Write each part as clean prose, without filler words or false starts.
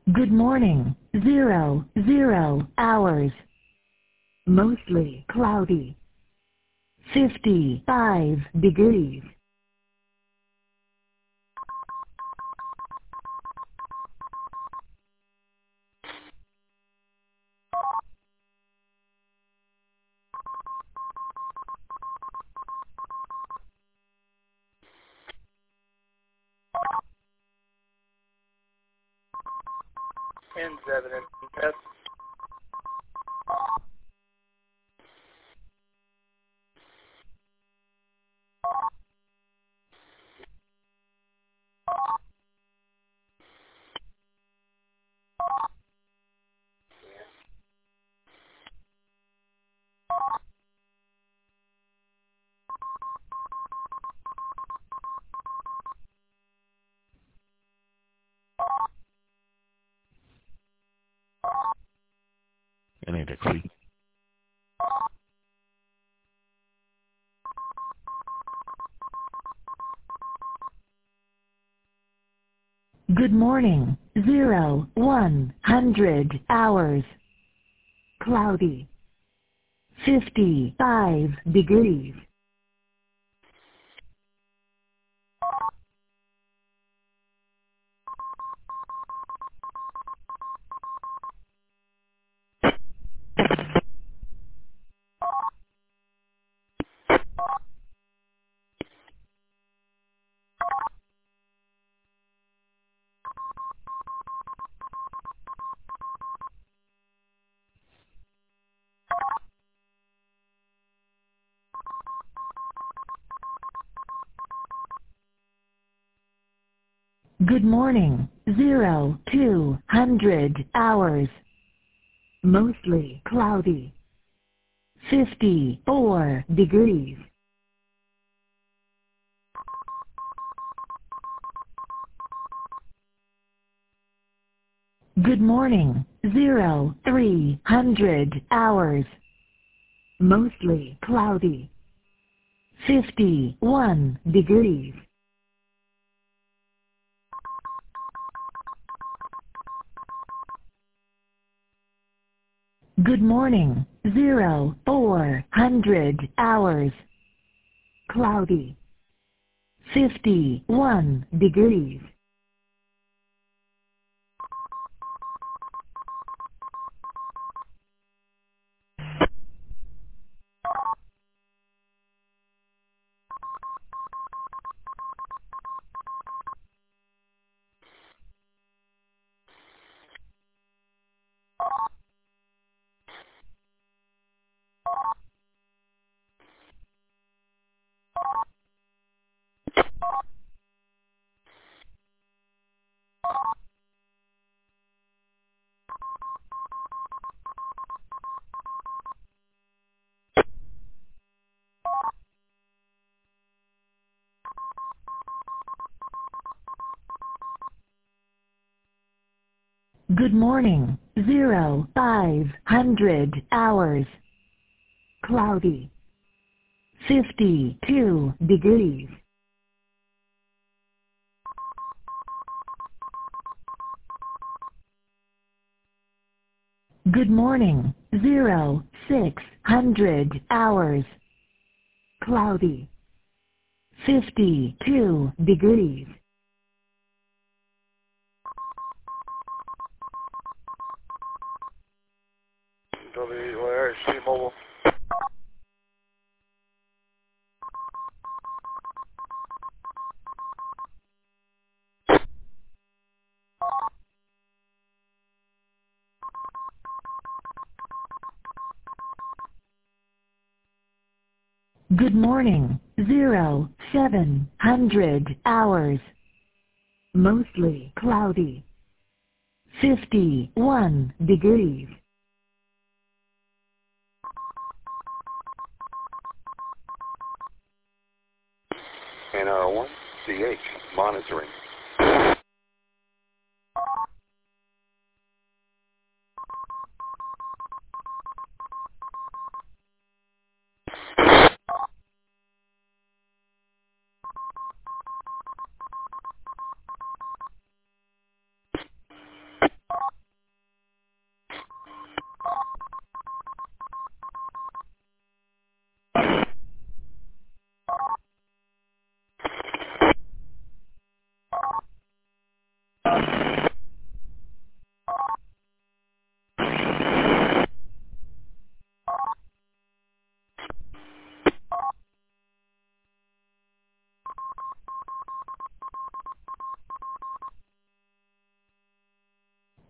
Good morning. 00 hours. Mostly cloudy. 55 degrees. N7 and S. I need a creek. Good morning. 100 hours. Cloudy. 55 degrees. Good morning. 200 hours. Mostly cloudy. 54 degrees. Good morning. 300 hours. Mostly cloudy. 51 degrees. Good morning. 400 hours. Cloudy. 51 degrees. Good morning. 500 hours. Cloudy. 52 degrees. Good morning. 600 hours. Cloudy. 52 degrees. WRC Mobile. Good morning. 700 hours. Mostly cloudy. 51 degrees. NR1 CH monitoring.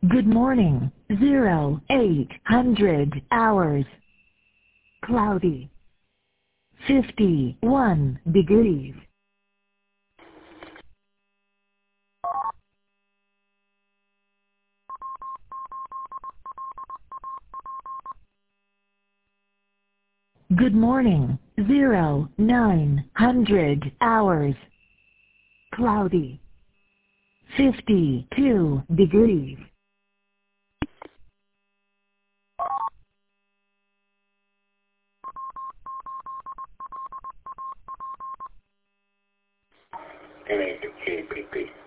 Good morning. 0800 hours. Cloudy. 51 degrees. Good morning. 0900 hours. Cloudy. 52 degrees. NAKPP.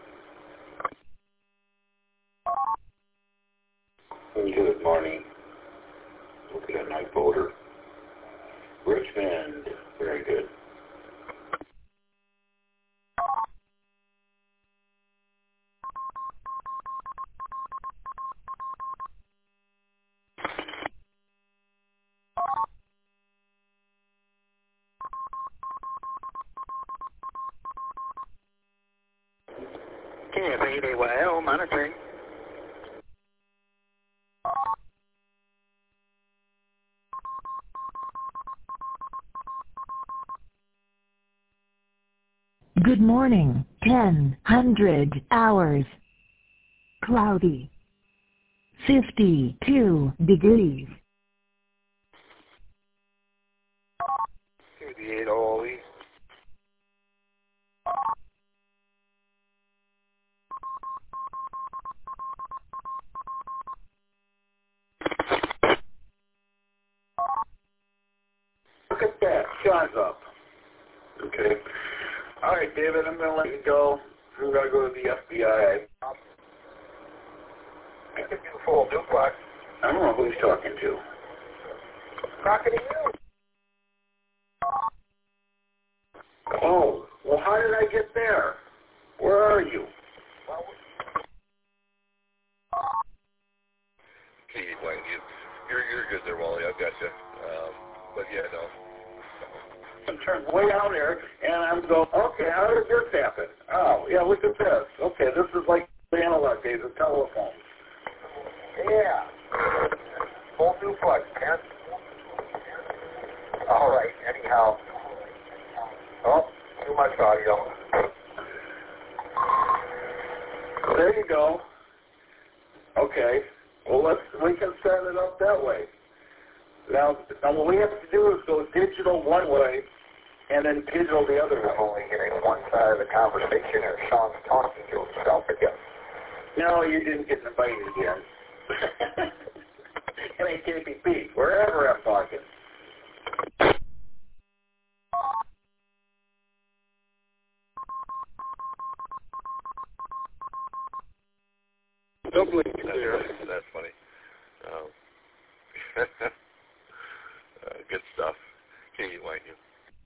Good morning. Look at that night voter. Richmond. Very good. KF8AYL monitoring. Good morning. 1000 hours. Cloudy. 52 degrees. 38 OLE. Look at that. Sean's up. Okay. All right, David, I'm going to let you go. We're going to go to the FBI. I could do full duplex. I don't know who he's talking to. Talking to you. Oh, well, how did I get there? Where are you? Okay, Wayne, you're good there, Wally. I've got you. But yeah, no. I'm turned way out there, and I'm going, okay, how did this happen? Oh, yeah, look at this. Okay, this is like the analog days of telephones. Yeah. Full duplex, Ken. All right, anyhow. Oh, too much audio. There you go. Okay. Well, we can set it up that way. Now what we have to do is go digital one way and then digital the other way. I'm only hearing one side of the conversation, or Sean's talking to himself again. No, you didn't get invited again. NAKPP, wherever I'm talking. Doubly clear. That's funny. Good stuff. Okay, Wayne, you.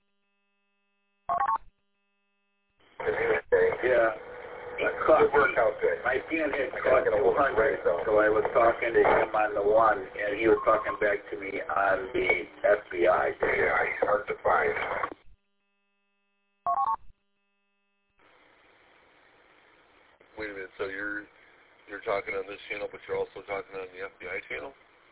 Yeah. Good workout day. My pen hit caught 200, so I was talking to him on the one, and he was talking back to me on the FBI. Yeah, he's hard to find. Wait a minute. So you're talking on this channel, but you're also talking on the FBI channel?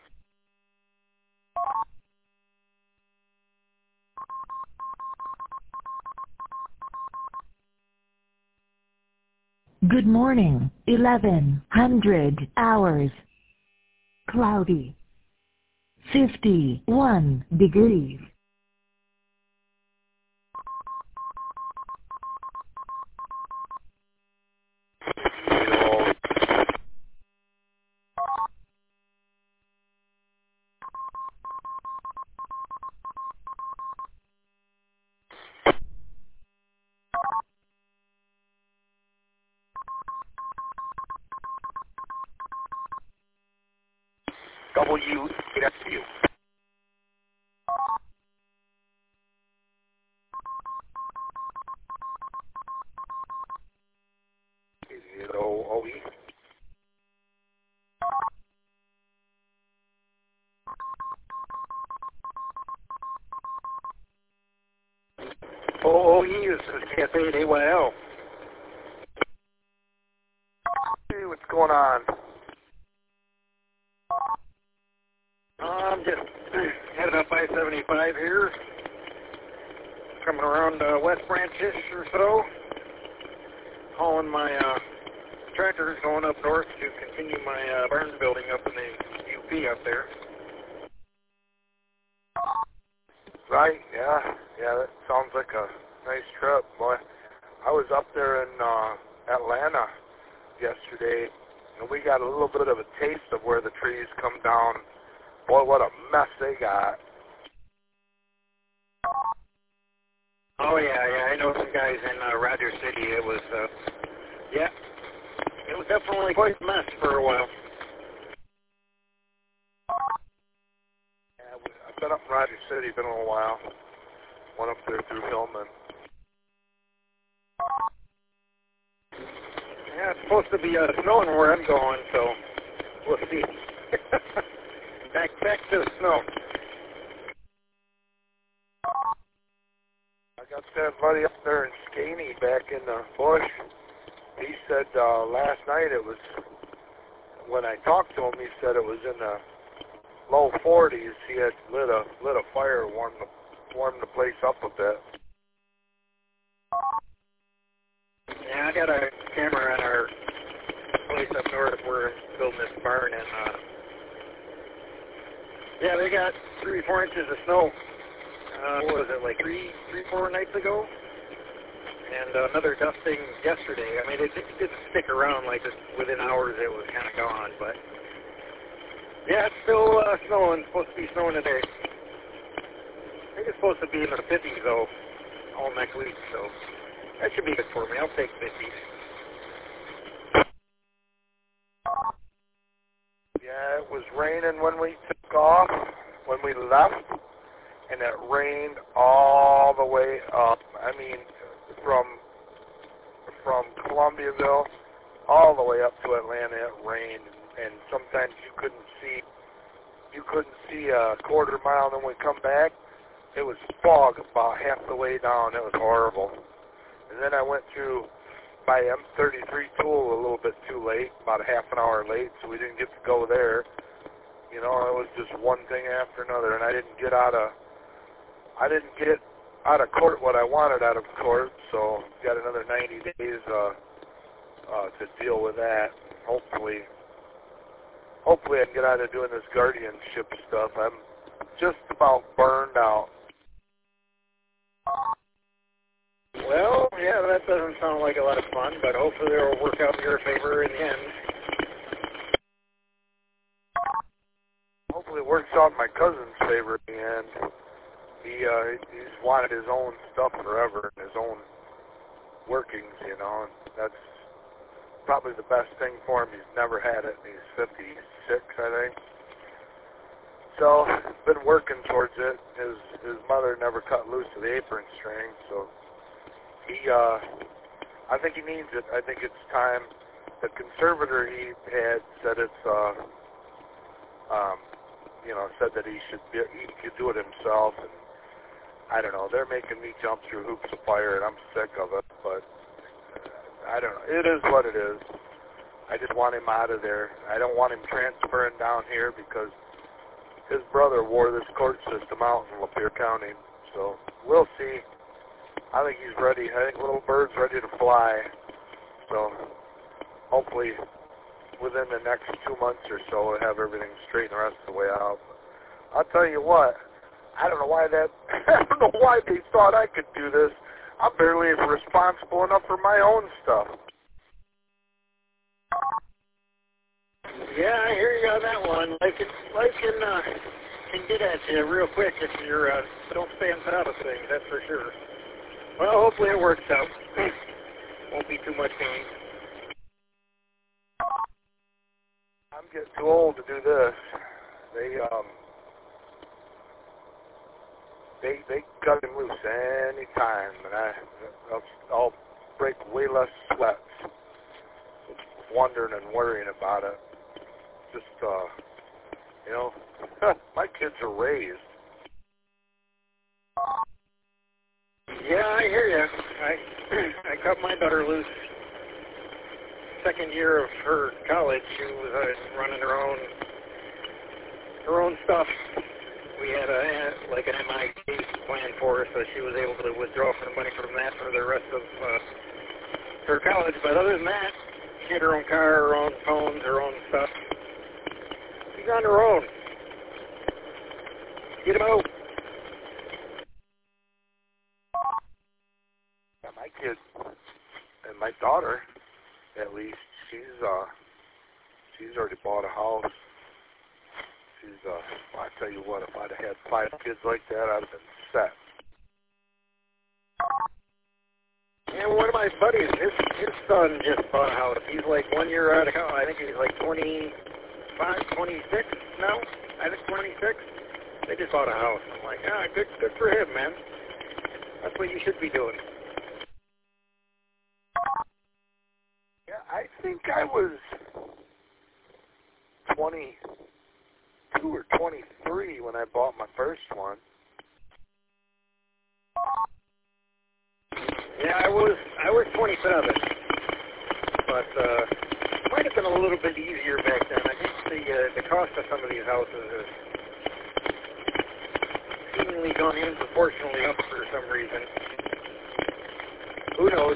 Good morning. 1100 hours. Cloudy. 51 degrees. WSU. OE. OE is KF8AYL. Hey, what's going on? I'm just headed up I-75 here, coming around West Branch-ish or so, hauling my tractors going up north to continue my barn building up in the UP up there. Right, yeah, that sounds like a nice trip, boy. I was up there in Atlanta yesterday, and we got a little bit of a taste of where the trees come down. Boy, what a mess they got. Oh, yeah, I know some guys in Rogers City. It was, it was definitely quite a mess for a while. Yeah, I've been up in Rogers City, been a little while. Went up there through Hillman. Yeah, it's supposed to be snowing where I'm going, so we'll see. back to the snow. I got that buddy up there in Skaney back in the bush. He said last night it was, when I talked to him, he said it was in the low 40s. He had lit a fire, warmed the place up a bit. Yeah, I got a camera on our place up north. We're building this barn, and they got 3-4 inches of snow. What was it, like 3-4 nights ago? And another dusting yesterday. I mean, it didn't stick around, like within hours it was kind of gone, but yeah, it's still snowing. It's supposed to be snowing today. I think it's supposed to be in the 50s though, all next week, so that should be good for me. I'll take 50s. Yeah, it was raining when we took off, when we left, and it rained all the way up. I mean, from Columbiaville all the way up to Atlanta, it rained, and sometimes you couldn't see a quarter mile. Then when we come back, it was fog about half the way down. It was horrible. And then I went through by M33 Tool a little bit too late, about a half an hour late, so we didn't get to go there. You know, it was just one thing after another, and I didn't get out of court what I wanted out of court, so got another 90 days to deal with that. Hopefully I can get out of doing this guardianship stuff. I'm just about burned out. Well, yeah, that doesn't sound like a lot of fun, but hopefully it'll work out in your favor in the end. Hopefully it works out in my cousin's favor in the end. He's wanted his own stuff forever, and his own workings, you know, and that's probably the best thing for him. He's never had it, and he's 56, I think. So, been working towards it. His mother never cut loose of the apron string, so I think he needs it. I think it's time. The conservator he had said it's, said that he could do it himself, and I don't know. They're making me jump through hoops of fire, and I'm sick of it. But I don't know. It is what it is. I just want him out of there. I don't want him transferring down here because his brother wore this court system out in Lapeer County. So we'll see. I think he's ready. I think little bird's ready to fly. So hopefully within the next 2 months or so, we'll have everything straightened the rest of the way out. I'll tell you what. I don't know why they thought I could do this. I'm barely responsible enough for my own stuff. Yeah, I hear you on that one. Life can get at you real quick if you don't stay on top of things, that's for sure. Well, hopefully it works out. Won't be too much pain. I'm getting too old to do this. They cut him loose any time, and I'll break way less sweats wondering and worrying about it. Just, my kids are raised. Yeah, I hear you. I cut my daughter loose. Second year of her college, she was running her own stuff. of her college. But other than that, she had her own car, her own phones, her own stuff. She's on her own. Get him out. Yeah, my kid and my daughter, at least, she's already bought a house. Well, I tell you what, if I'd have had 5 kids like that, I'd have been set. Yeah, one of my buddies, his son just bought a house. He's like 1 year out of college. I think he's like 25, 26 now. I think 26. They just bought a house. I'm like, good for him, man. That's what you should be doing. Yeah, I think I was 22 or 23 when I bought my first one. Yeah, I was 27, but it might have been a little bit easier back then. I think the cost of some of these houses has seemingly gone in proportionally up for some reason. Who knows?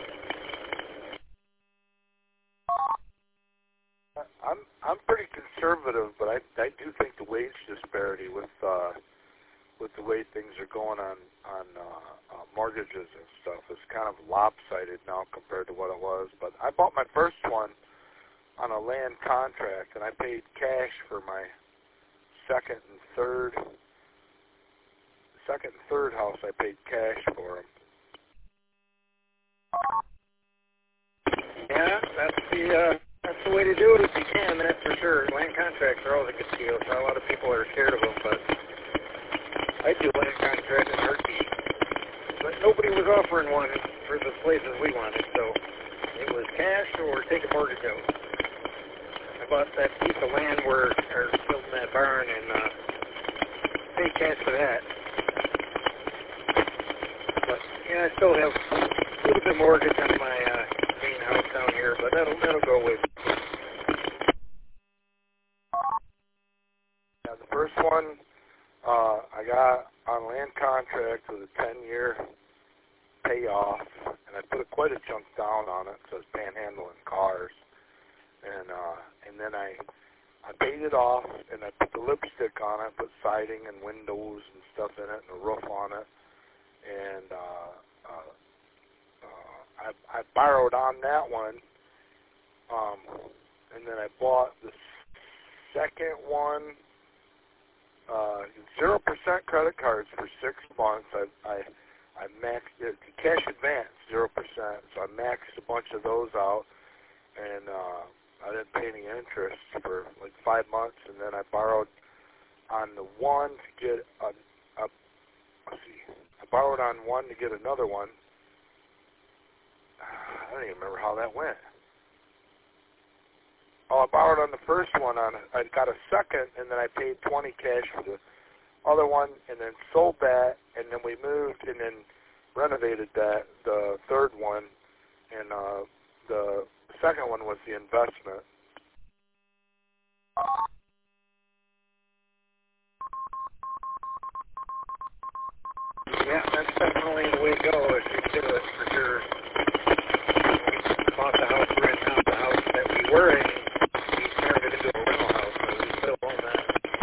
I'm pretty conservative, but I do think the wage disparity with the way things are going on mortgages and stuff is kind of lopsided now compared to what it was. But I bought my first one on a land contract, and I paid cash for my second and third house. I paid cash for them. Yeah, that's the way to do it if you can, that's for sure. Land contracts are always a good deal, so a lot of people are scared of them, but I do land contracts in a heartbeat. But nobody was offering one for the places we wanted, so it was cash or take a mortgage out. I bought that piece of land where they're building that barn and paid cash for that. But yeah, I still have a little bit mortgage on my main house down here, but that'll go with it. Yeah, the first one I got on land contract with a 10-year payoff, and I put quite a chunk down on it because I was panhandling cars, and then I paid it off, and I put the lipstick on it, put siding and windows and stuff in it, and a roof on it, and I borrowed on that one, and then I bought the second one. 0% credit cards for 6 months. I maxed it, cash advance 0%. So I maxed a bunch of those out, and I didn't pay any interest for like 5 months. And then I borrowed on the one to get let's see, I borrowed on one to get another one. I don't even remember how that went. Oh, I borrowed on the first one. I got a second, and then I paid $20 cash for the other one, and then sold that, and then we moved, and then renovated the third one, and the second one was the investment. Yeah, that's definitely the way to go if you do it, for sure. We bought the house, rented out the house that we were in. We turned it into a rental house, so we still own that.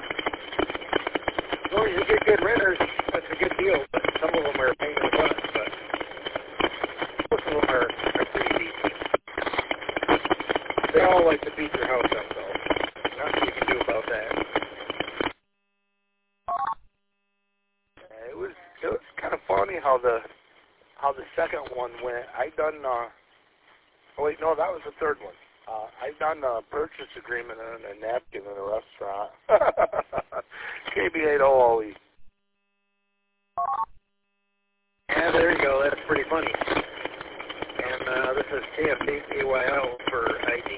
As long as you get good renters, that's a good deal, but some of them are a pain in the butt, but most of them are pretty decent. They all like to beat your house up, though. Nothing you can do about that. It was kind of funny how the second one went. Oh wait, no, that was the third one. I done a purchase agreement and a napkin in a restaurant. KB8OLE. Yeah, there you go. That's pretty funny. And this is KF8AYL for ID.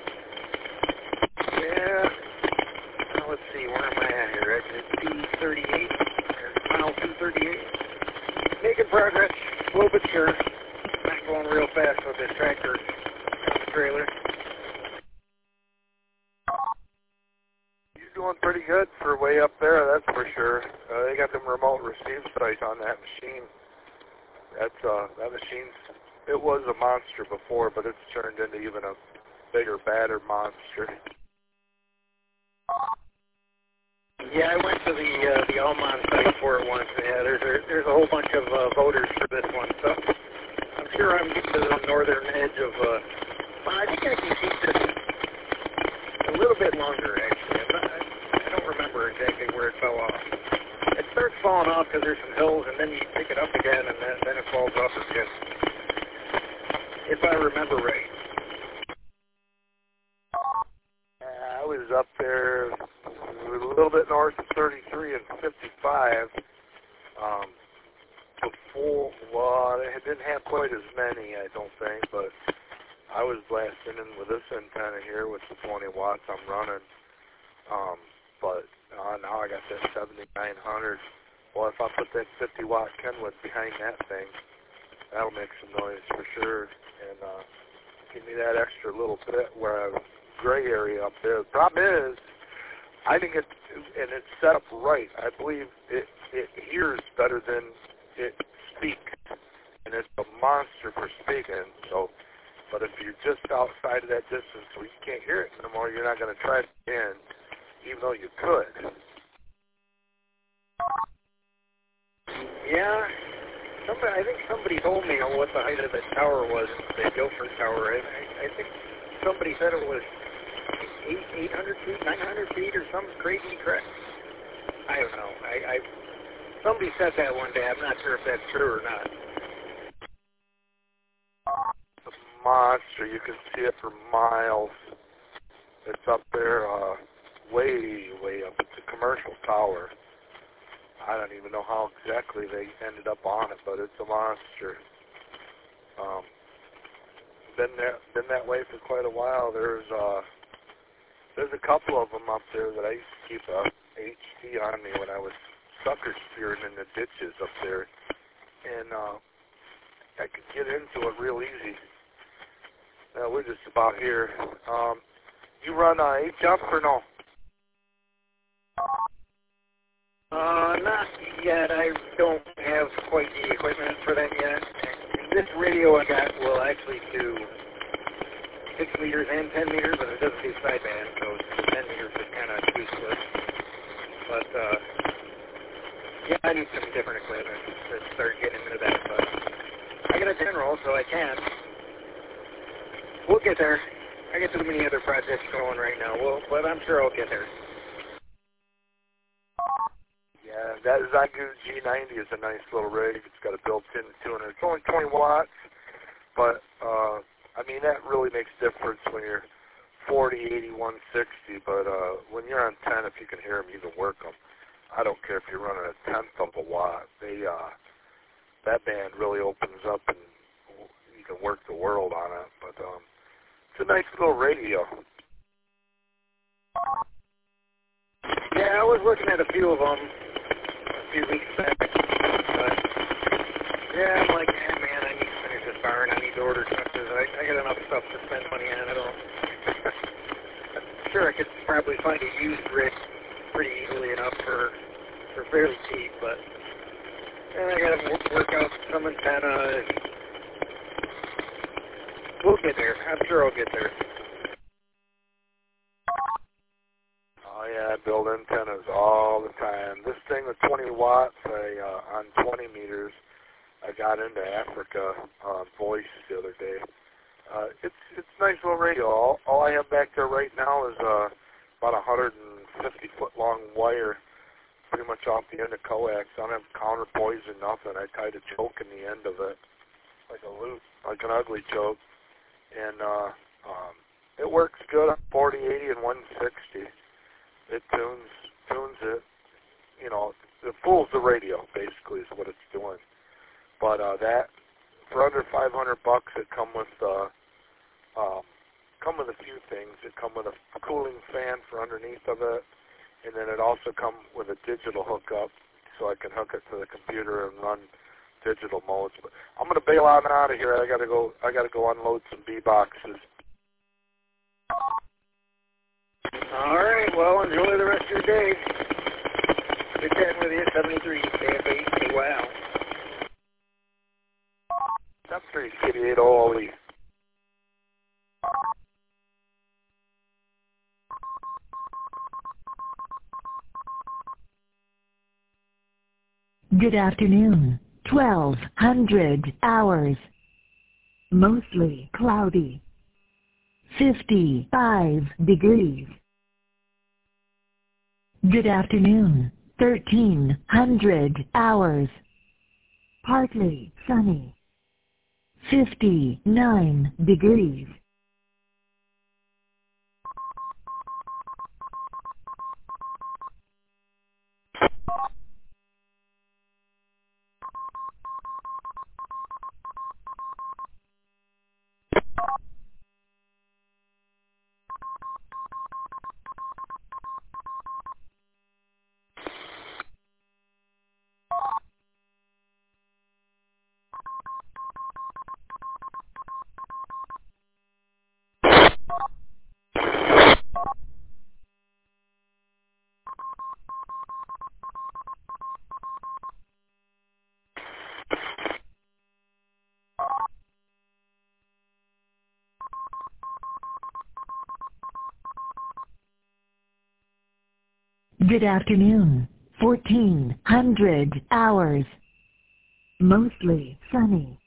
Yeah. Now let's see, where am I at here? It's 238, mile 238. Making progress, slow but sure. Not going real fast with this tractor on the trailer. You're doing pretty good for way up there, that's for sure. They got them remote receive sites on that machine. that machine's, it was a monster before, but it's turned into even a bigger, badder monster. Yeah, I went to the Almond site for it once. Yeah, there's a whole bunch of voters for this one, so I'm sure I'm getting to the northern edge of. I think I can keep this a little bit longer, actually. I don't remember exactly where it fell off. It starts falling off because there's some hills, and then you pick it up again, and then it falls off again. If I remember right. I was up there a little bit north of 33 and 55 before. Well, they didn't have quite as many, I don't think, but I was blasting in with this antenna here with the 20 watts I'm running. But now I got that 7900. Well, if I put that 50 watt Kenwood behind that thing, that'll make some noise for sure, and give me that extra little bit where I was gray area up there. The problem is, I think it's set up right. I believe it hears better than it speaks, and it's a monster for speaking. So, but if you're just outside of that distance where you can't hear it no more, you're not going to try it again, even though you could. Yeah. I think somebody told me what the height of the tower was, the Guilford Tower. I think somebody said it was 800 feet, 900 feet, or some crazy crap. I don't know. Somebody said that one day. I'm not sure if that's true or not. It's a monster. You can see it for miles. It's up there way, way up. It's a commercial tower. I don't even know how exactly they ended up on it, but it's a monster. Been that way for quite a while. There's a couple of them up there that I used to keep a HT on me when I was sucker spearing in the ditches up there, and I could get into it real easy. Now we're just about here. You run H-Jump or no? Not yet. I don't have quite the equipment for that yet. This radio I got will actually do 6 meters and 10 meters, but it doesn't do sideband, so 10 meters is kind of useless. But, yeah, I need some different equipment to start getting into that, but I got a general, so I can. We'll get there. I got too many other projects going right now, but I'm sure I'll get there. Yeah, that Xiegu G90 is a nice little rig. It's got a built-in 200. It's only 20 watts, but, I mean, that really makes a difference when you're 40, 80, 160, but when you're on 10, if you can hear them, you can work them. I don't care if you're running a tenth of a watt. That band really opens up, and you can work the world on it, but it's a nice little radio. Yeah, I was looking at a few of them a few weeks back, but yeah, I'm like, man, I need to finish this bar and I need to order tractors. I got enough stuff to spend money on. I'm sure I could probably find a used rig pretty easily enough for fairly cheap, but I got to work out some antenna. We'll get there. I'm sure I'll get there. Oh yeah, I build antennas all the time. This thing with 20 watts on 20 meters, I got into Africa voice the other day. It's a nice little radio. All I have back there right now is about 150 foot long wire, pretty much off the end of coax. I don't have counterpoise or nothing. I tied a choke in the end of it, like a loop, like an ugly choke, and it works good on 40, 80, and 160. It tunes it, you know, it fools the radio, basically, is what it's doing. But that, for under $500, it come with a few things. It come with a cooling fan for underneath of it, and then it also come with a digital hookup, so I can hook it to the computer and run digital modes. But I'm gonna bail out of here. I gotta go unload some B boxes. All right, well, enjoy the rest of your day. Good chatting with you, 73, KFH, wow. Good afternoon. 1200 hours. Mostly cloudy. 55 degrees. Good afternoon. 1300 hours. Partly sunny. 59 degrees. Good afternoon. 1400 hours. Mostly sunny.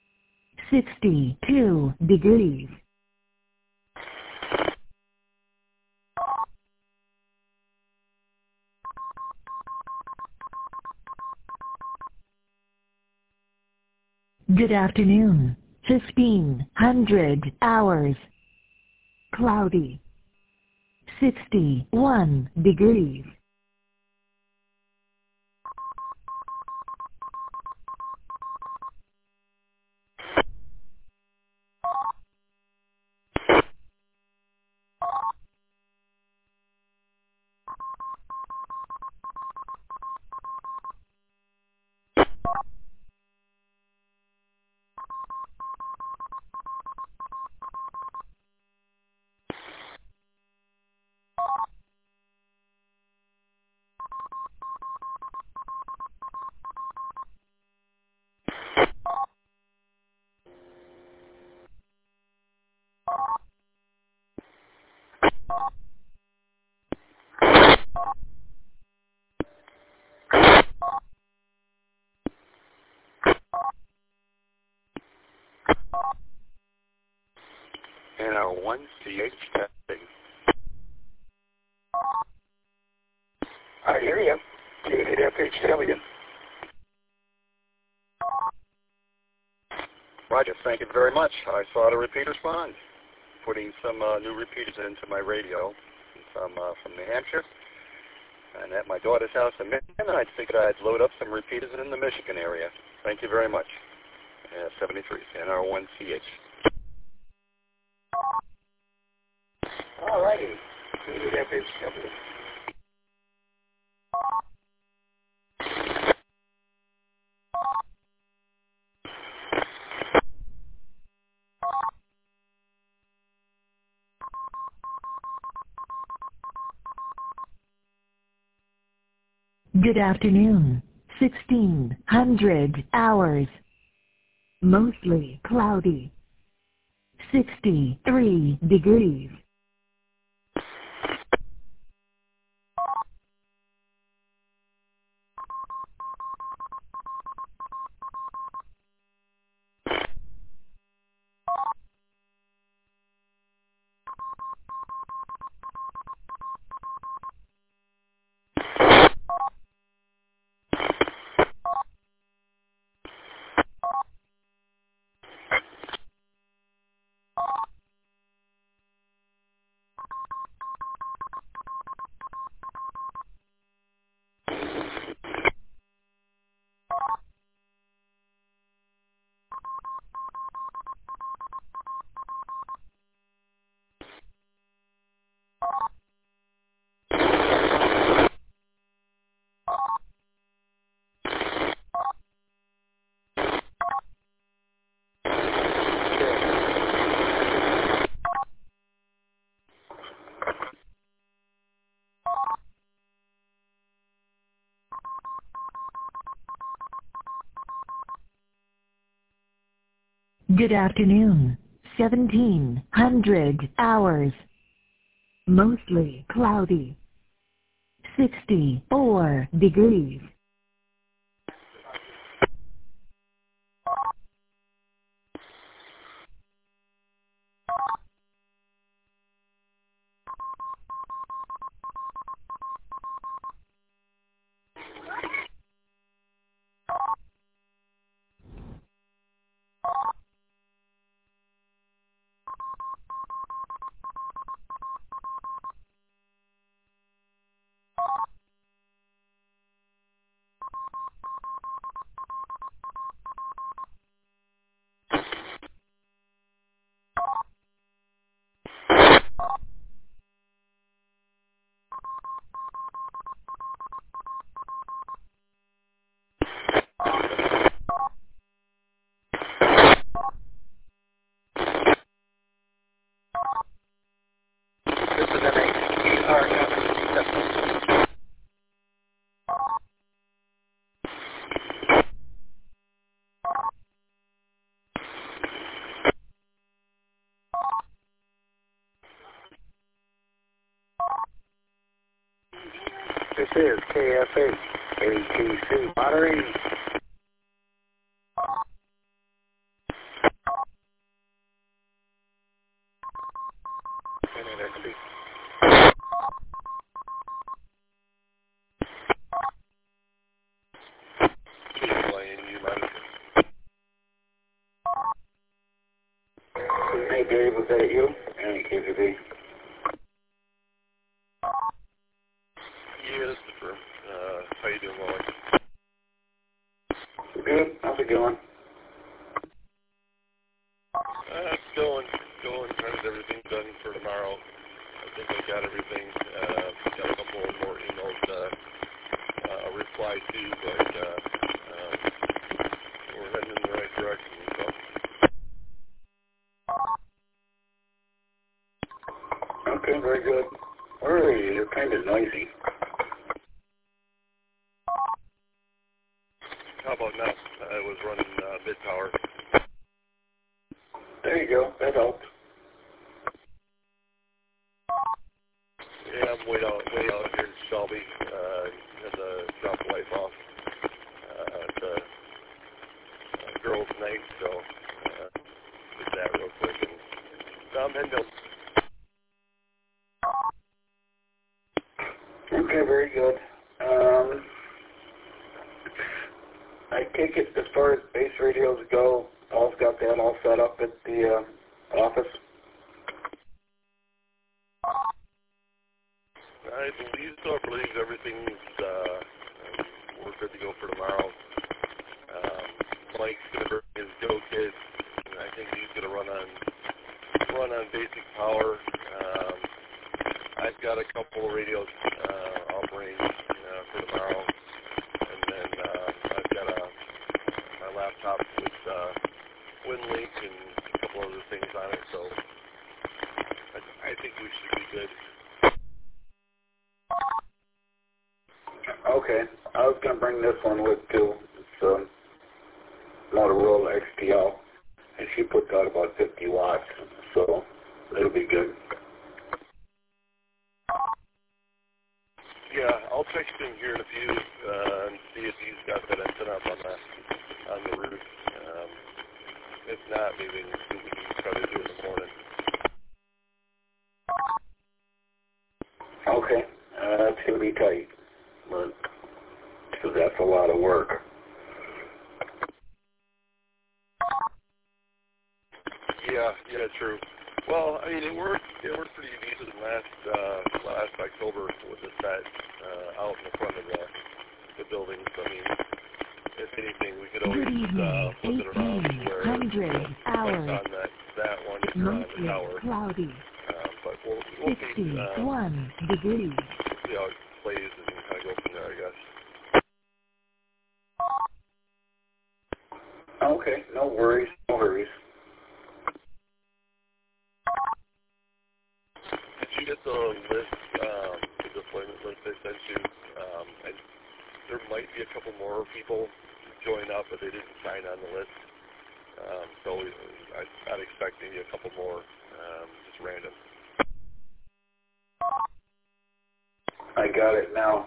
62 degrees. Good afternoon. 1500 hours. Cloudy. 61 degrees. NR1CH testing. I hear you. Unit FHW. Roger, thank you very much. I saw the repeat respond. Putting some new repeaters into my radio from New Hampshire. And at my daughter's house in Michigan, I figured I'd load up some repeaters in the Michigan area. Thank you very much. 73, NR1CH. All righty. Unit FHW. Good afternoon. 1600 hours. Mostly cloudy. 63 degrees. Good afternoon. 1700 hours. Mostly cloudy. 64 degrees. This is KFH ATC Monterey. Hey, Dave, was that you? And KGB. Yeah, this is the firm. How you doing, Wally? Good. How's it going? Going. Trying to get everything done for tomorrow. I think I got everything. Got a couple more emails to reply to, but we're heading in the right direction. So. Okay, very good. Where are you? You're kind of noisy. How about now? I was running mid-power. There you go. That helped. Yeah, I'm way out here in Shelby. Had to drop the wife off at the girls' night, so did that real quick. And now I'm heading down. Okay, very good. I take it as far as base radios go, Paul's got that all set up at the office? I believe so. I believe everything's we're good to go for tomorrow. Mike's gonna bring his Go kit, and I think he's gonna run on basic power. I've got a couple of radios I'll bring for tomorrow, and then I've got my laptop with WinLink and a couple other things on it, so I think we should be good. Okay. I was going to bring this one with too. It's Motorola XTL, and she puts out about 50 watts, so it'll be good. Yeah, I'll text him here in a few and see if he's got that antenna up on the roof. If not, maybe we can try to do it in the morning. Okay. That's going to be tight, but because that's a lot of work. Yeah, true. Well, I mean, it worked pretty decent last October with the set out in the front of the building. So, I mean, if anything, we could always flip it around where hours. on that one if you're on the tower. Cloudy. But we'll 61 degrees. See how it plays and kind of go from there, I guess. Okay, no worries. Did you get the list, the deployment list they sent you? There might be a couple more people join up, but they didn't sign on the list. So I'd expect maybe a couple more, just random. I got it now.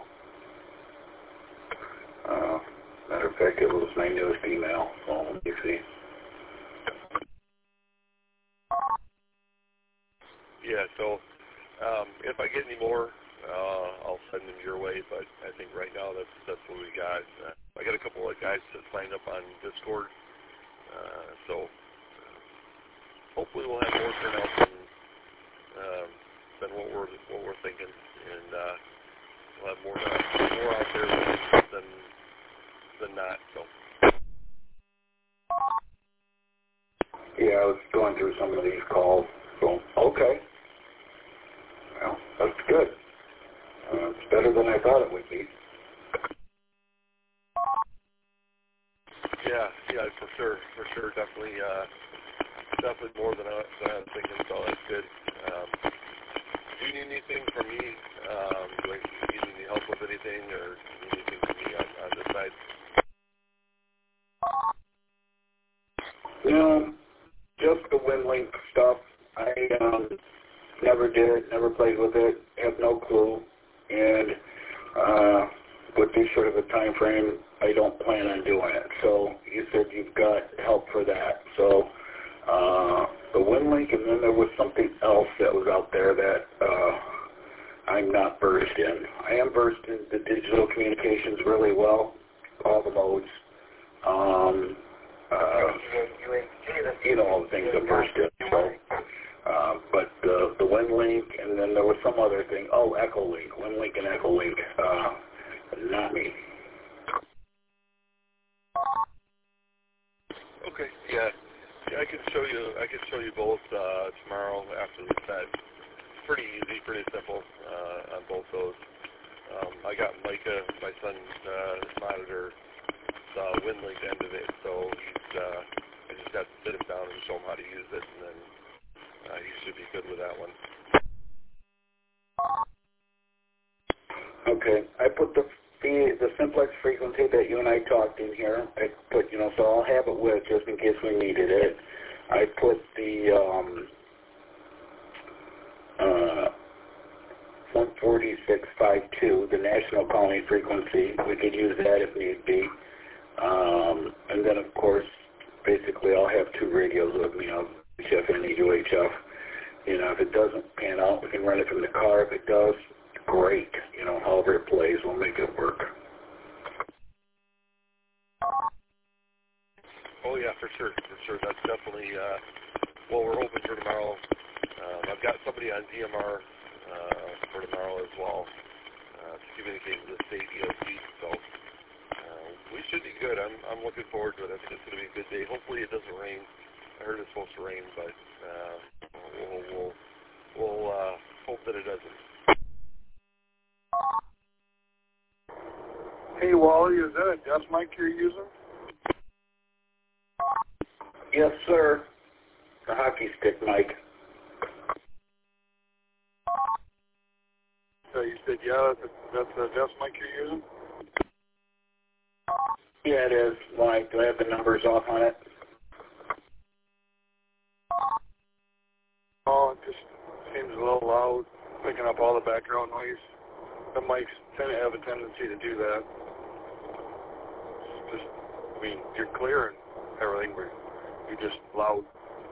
Matter of fact, it was my newest email, so let me see. Yeah, so if I get any more, I'll send them your way, but I think right now that's what we got. I got a couple of guys that signed up on Discord, so hopefully we'll have more turnout than what we're thinking, and we'll have more out there than not. So. Yeah, I was going through some of these calls, so okay. Well, that's good. It's better than I thought it would be. Yeah, for sure, definitely more than I was thinking. So that's good. Do you need anything from me? Do you need any help with anything, or anything from me on this side? Just the WinLink stuff. I never did it, never played with it, have no clue. And time frame, I don't plan on doing it. So you said you've got help for that. So the WinLink, and then there was something else that was out there that I'm not versed in. I am versed in the digital communications really well, all the modes. You know, all the things I'm versed in. So, but the WinLink, and then there was some other thing. Oh, EchoLink, WinLink and EchoLink. Not me. Okay. Yeah. I can show you both tomorrow after the set. It's pretty easy, pretty simple on both those. I got Micah, my son's monitor, the WinLink end of it, so I just got to sit him down and show him how to use it, and then he should be good with that one. Okay, I put the simplex frequency that you and I talked in here. I put, so I'll have it with just in case we needed it. I put the 146.52, the national calling frequency. We could use that if need be. And then, of course, basically I'll have two radios with me, HF and UHF. If it doesn't pan out, we can run it from the car. If it does, great. However it plays, we'll make it work. Oh, yeah, for sure. That's definitely what we're hoping for tomorrow. I've got somebody on DMR for tomorrow as well to communicate with the state EOC. So we should be good. I'm looking forward to it. I think it's going to be a good day. Hopefully it doesn't rain. I heard it's supposed to rain, but we'll hope that it doesn't. Hey, Wally, is that a desk mic you're using? Yes, sir. The hockey stick mic. So you said, yeah, that's the desk mic you're using? Yeah, it is. Why? Do I have the numbers off on it? Oh, it just seems a little loud, picking up all the background noise. The mics tend to have a tendency to do that. It's just, you're clear and everything, but you're just loud.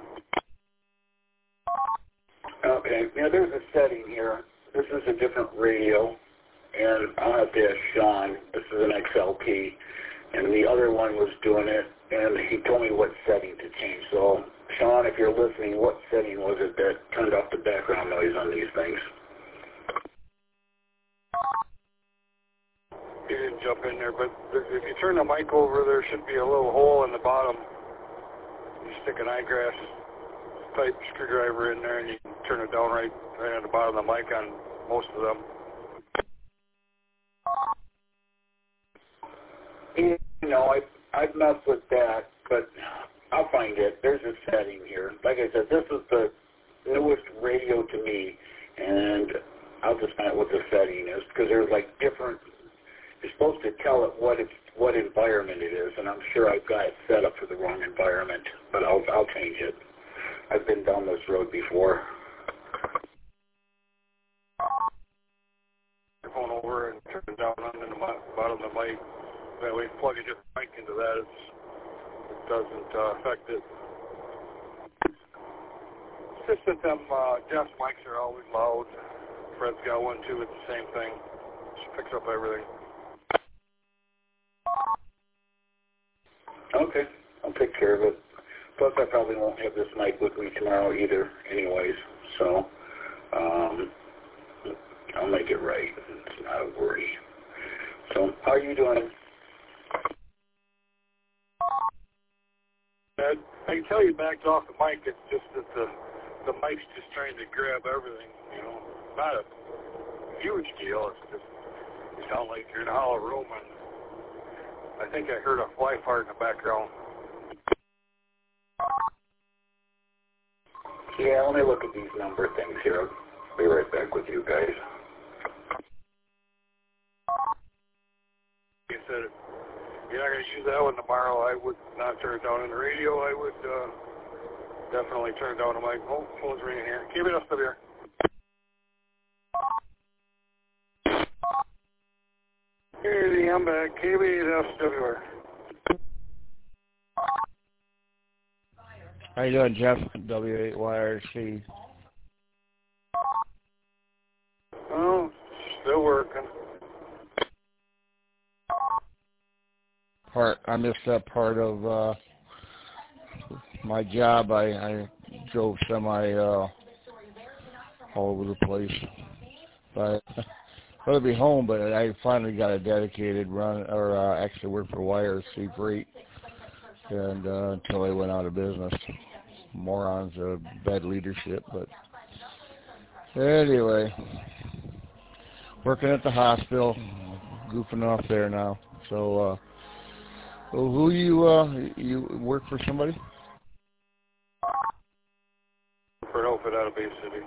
Okay. Now, there's a setting here. This is a different radio, and I'll have to ask Sean. This is an XLP, and the other one was doing it, and he told me what setting to change. So, Sean, if you're listening, what setting was it that turned off the background noise on these things? You didn't jump in there, but if you turn the mic over, there should be a little hole in the bottom. You stick an eyegrass type screwdriver in there, and you can turn it down right at the bottom of the mic on most of them. I've messed with that, but I'll find it. There's a setting here. Like I said, this is the newest radio to me, and I'll just find out what the setting is, because there's like different. You're supposed to tell it what environment it is, and I'm sure I've got it set up for the wrong environment, but I'll change it. I've been down this road before. Your phone over and turn it down on the bottom of the mic. That way, plug a different mic into that. It doesn't affect it. It's just that them desk mics are always loud. Fred's got one too. It's the same thing. Just picks up everything. Okay, I'll take care of it. Plus, I probably won't have this mic with me tomorrow either anyways, so I'll make it right. It's not a worry. So, how are you doing? I can tell you backed off the mic. It's just that the mic's just trying to grab everything, Not a huge deal. It's just, you sound like you're in a hollow room, and I think I heard a fly fart in the background. Yeah, let me look at these number things here. I'll be right back with you guys. You said you're not going to use that one tomorrow. I would not turn it down on the radio. I would definitely turn down the mic. Oh, phone's ringing here. Keep it up there. Here are the I'm back. KB8FWR. How you doing, Jeff? W8YRC. Oh, still working. I missed that part of my job. I drove semi all over the place. But I'll be home, but I finally got a dedicated run, or actually worked for YRC Freight, and until they went out of business. Morons of bad leadership, but anyway, working at the hospital, goofing off there now. So, who you work for somebody? For an outfit out of Bay City.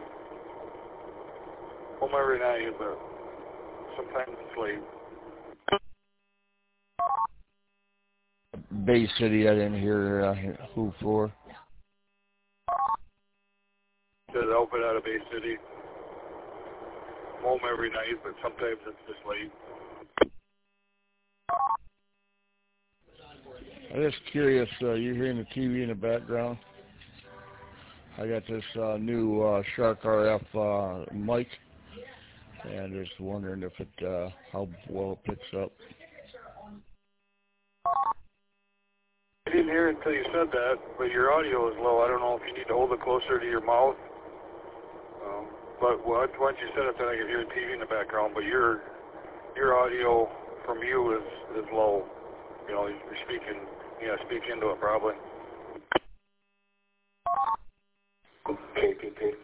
Home every night, but sometimes it's late. Bay City, I didn't hear who for. Says outfit out of Bay City. Home every night, but sometimes it's just late. I'm just curious, you're hearing the TV in the background? I got this new Shark RF mic, and just wondering if it, how well it picks up. I didn't hear it until you said that, but your audio is low. I don't know if you need to hold it closer to your mouth. But once you said it, then I could hear the TV in the background. But your audio from you is low. You know, you're speaking. Yeah, speak into it probably. Okay.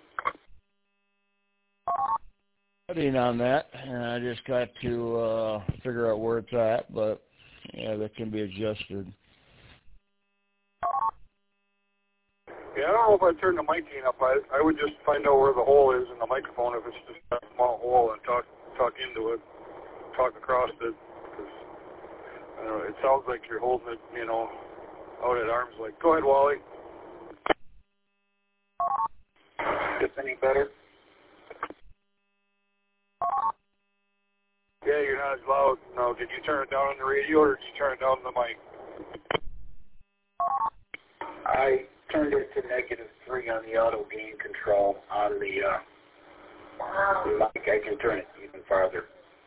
Studying on that, and I just got to figure out where it's at. But yeah, that can be adjusted. Yeah, I don't know if I turn the mic gain up. I would just find out where the hole is in the microphone if it's just a small hole and talk into it, talk across it. Because I don't know, it sounds like you're holding it, you know, out at arm's length. Go ahead, Wally. Is any better? Yeah, you're not as loud. No, did you turn it down on the radio or did you turn it down on the mic? I turned it to -3 on the auto gain control on the mic. I can turn it even farther.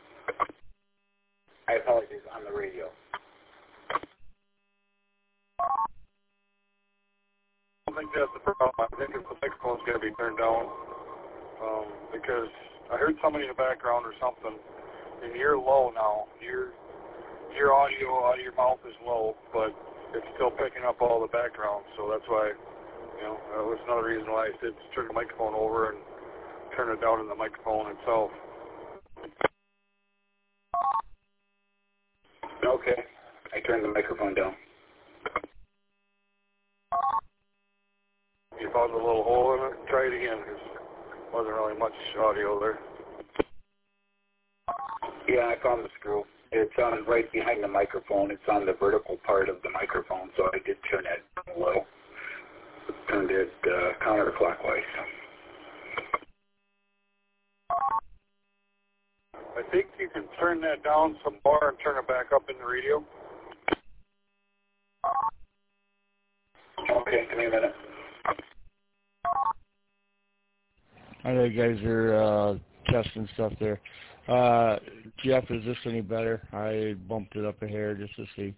I apologize, on the radio. I don't think that's the problem. I think the microphone's got to be turned down because I heard somebody in the background or something, and you're low now. Your audio out of your mouth is low, but it's still picking up all the background, so that's why, you know, that was another reason why I said turn the microphone over and turn it down in the microphone itself. Okay, I turned the microphone down. You found a little hole in it? Try it again, because there wasn't really much audio there. Yeah, I found the screw. It's on right behind the microphone. It's on the vertical part of the microphone, so I did turn it low. Turned it counterclockwise. I think you can turn that down some more and turn it back up in the radio. Okay, give me a minute. I know you guys are testing stuff there. Jeff, is this any better? I bumped it up a hair just to see.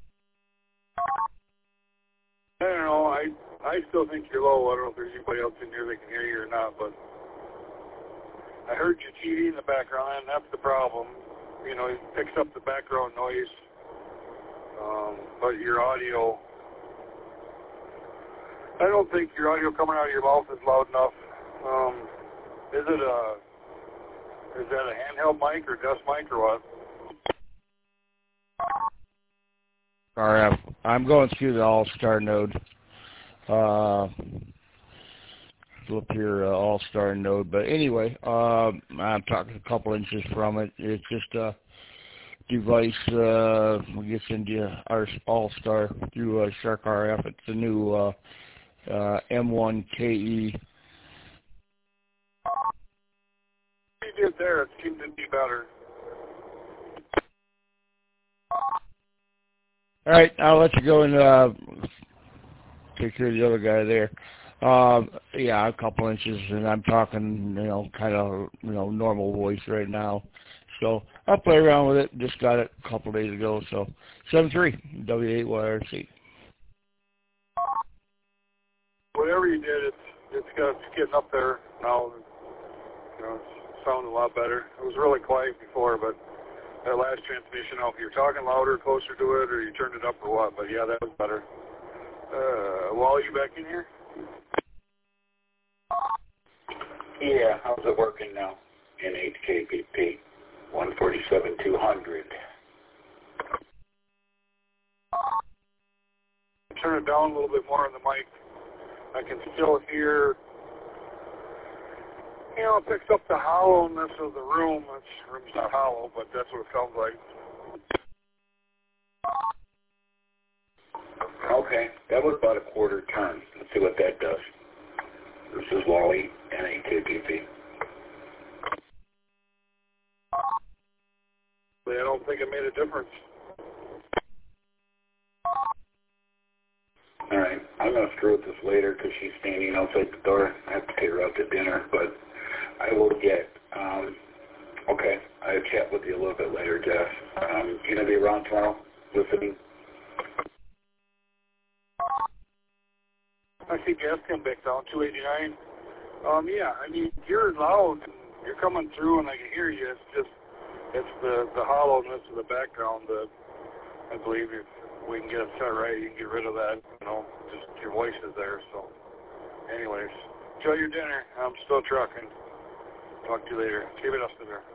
I don't know. I still think you're low. I don't know if there's anybody else in here that can hear you or not, but I heard your TV in the background, and that's the problem. You know, it picks up the background noise, but your audio, I don't think your audio coming out of your mouth is loud enough. Is that a handheld mic or desk mic or what? RF. I'm going through the All-Star node. Flip here, All-Star node. But anyway, I'm talking a couple inches from it. It's just a device gets into our All-Star through Shark RF. It's the new M1KE. You did there. It seemed to be better. All right, I'll let you go and take care of the other guy there. Yeah, a couple inches, and I'm talking, kind of, normal voice right now. So I'll play around with it. Just got it a couple days ago. So 7-3 W8YRC. Whatever you did, it's getting up there now. It's sounding a lot better. It was really quiet before, but that last transmission, I don't know if you're talking louder, closer to it, or you turned it up or what. But yeah, that was better. Wally, you back in here? Yeah, how's it working now? In 8kbp, 147,200. Turn it down a little bit more on the mic. I can still hear, it picks up the hollowness of the room. The room's not hollow, but that's what it sounds like. Okay, that was about a quarter turn. Let's see what that does. This is Wally and 8kbp. I don't think it made a difference. All right, I'm going to screw with this later because she's standing outside the door. I have to take her out to dinner, but I will get, okay, I'll chat with you a little bit later, Jeff. You going to be around tomorrow listening? I see gas come back down, 289. Yeah, I mean, you're loud. You're coming through and I can hear you. It's the hollowness of the background that I believe if we can get it set right, you can get rid of that, just your voice is there. So anyways, enjoy your dinner. I'm still trucking. Talk to you later. Keep it up to there.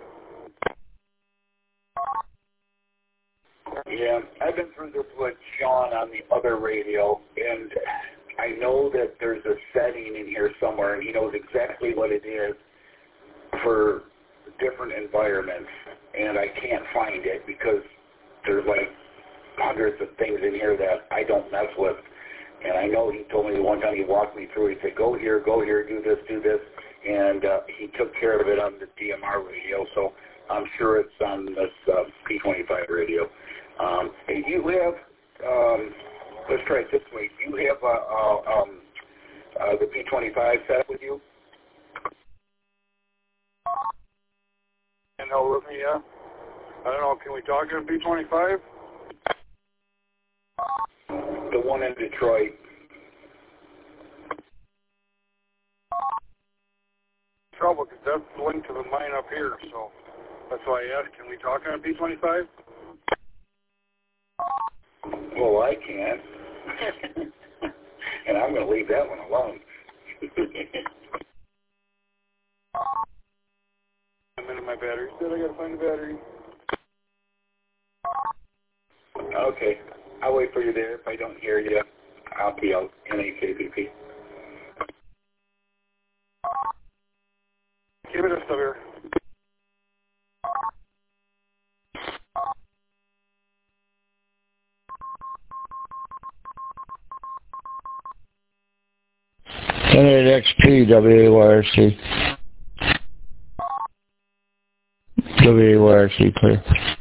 Yeah, I've been through this with Sean on the other radio, and I know that there's a setting in here somewhere, and he knows exactly what it is for different environments, and I can't find it because there's like hundreds of things in here that I don't mess with. And I know he told me one time he walked me through, he said, go here, do this, and he took care of it on the DMR radio, so I'm sure it's on this P25 radio. And you have, let's try it this way, you have the P25 set up with you? And held with me, yeah. I don't know, can we talk on P25? The one in Detroit. Trouble, because that's linked to the mine up here, so that's why I asked, can we talk on P25? Well, I can. And I'm going to leave that one alone. I'm in my battery. Said I got to find the battery. Okay. I'll wait for you there. If I don't hear you, I'll be out in AKBP. Keep it up here. XP WAYRC. WAYRC clear.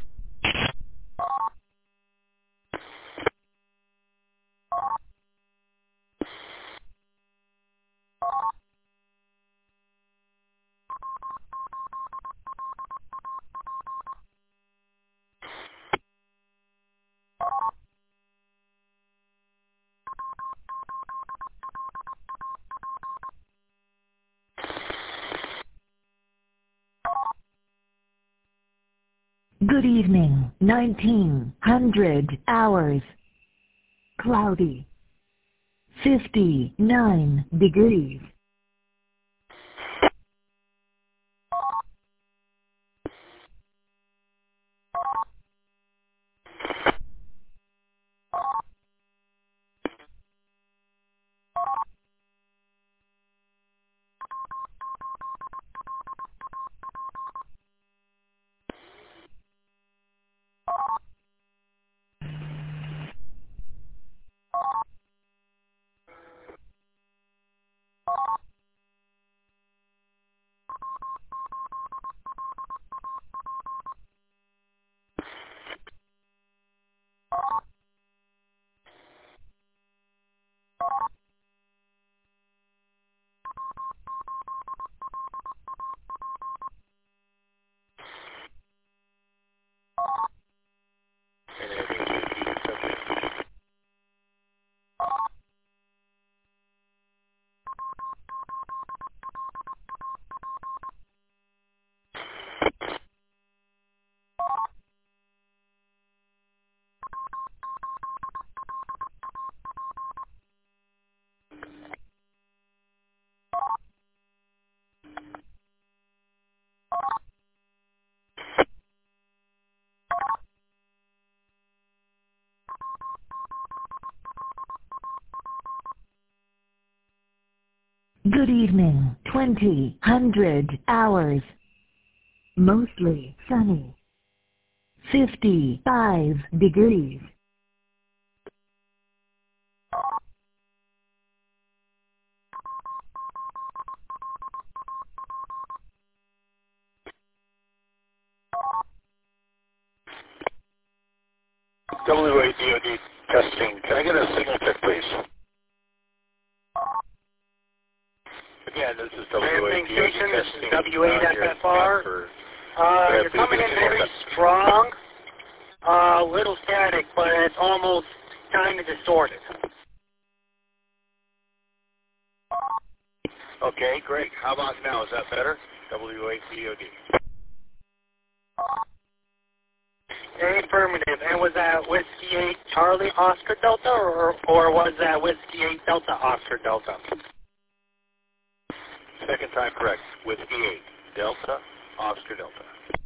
Good evening. 1900 hours. Cloudy. 59 degrees. Good evening. 20 hours. Mostly sunny. 55 degrees. WADOD testing. Can I get a signal check, please? Again, this is WADOD testing. This is W8FFR. You're coming in very strong. A little static, but it's almost kind of distorted. Okay, great. How about now? Is that better? WADOD. Affirmative. And was that Whiskey 8 Charlie Oscar Delta, or was that Whiskey 8 Delta Oscar Delta? Second time correct. Whiskey 8 Delta Oscar Delta.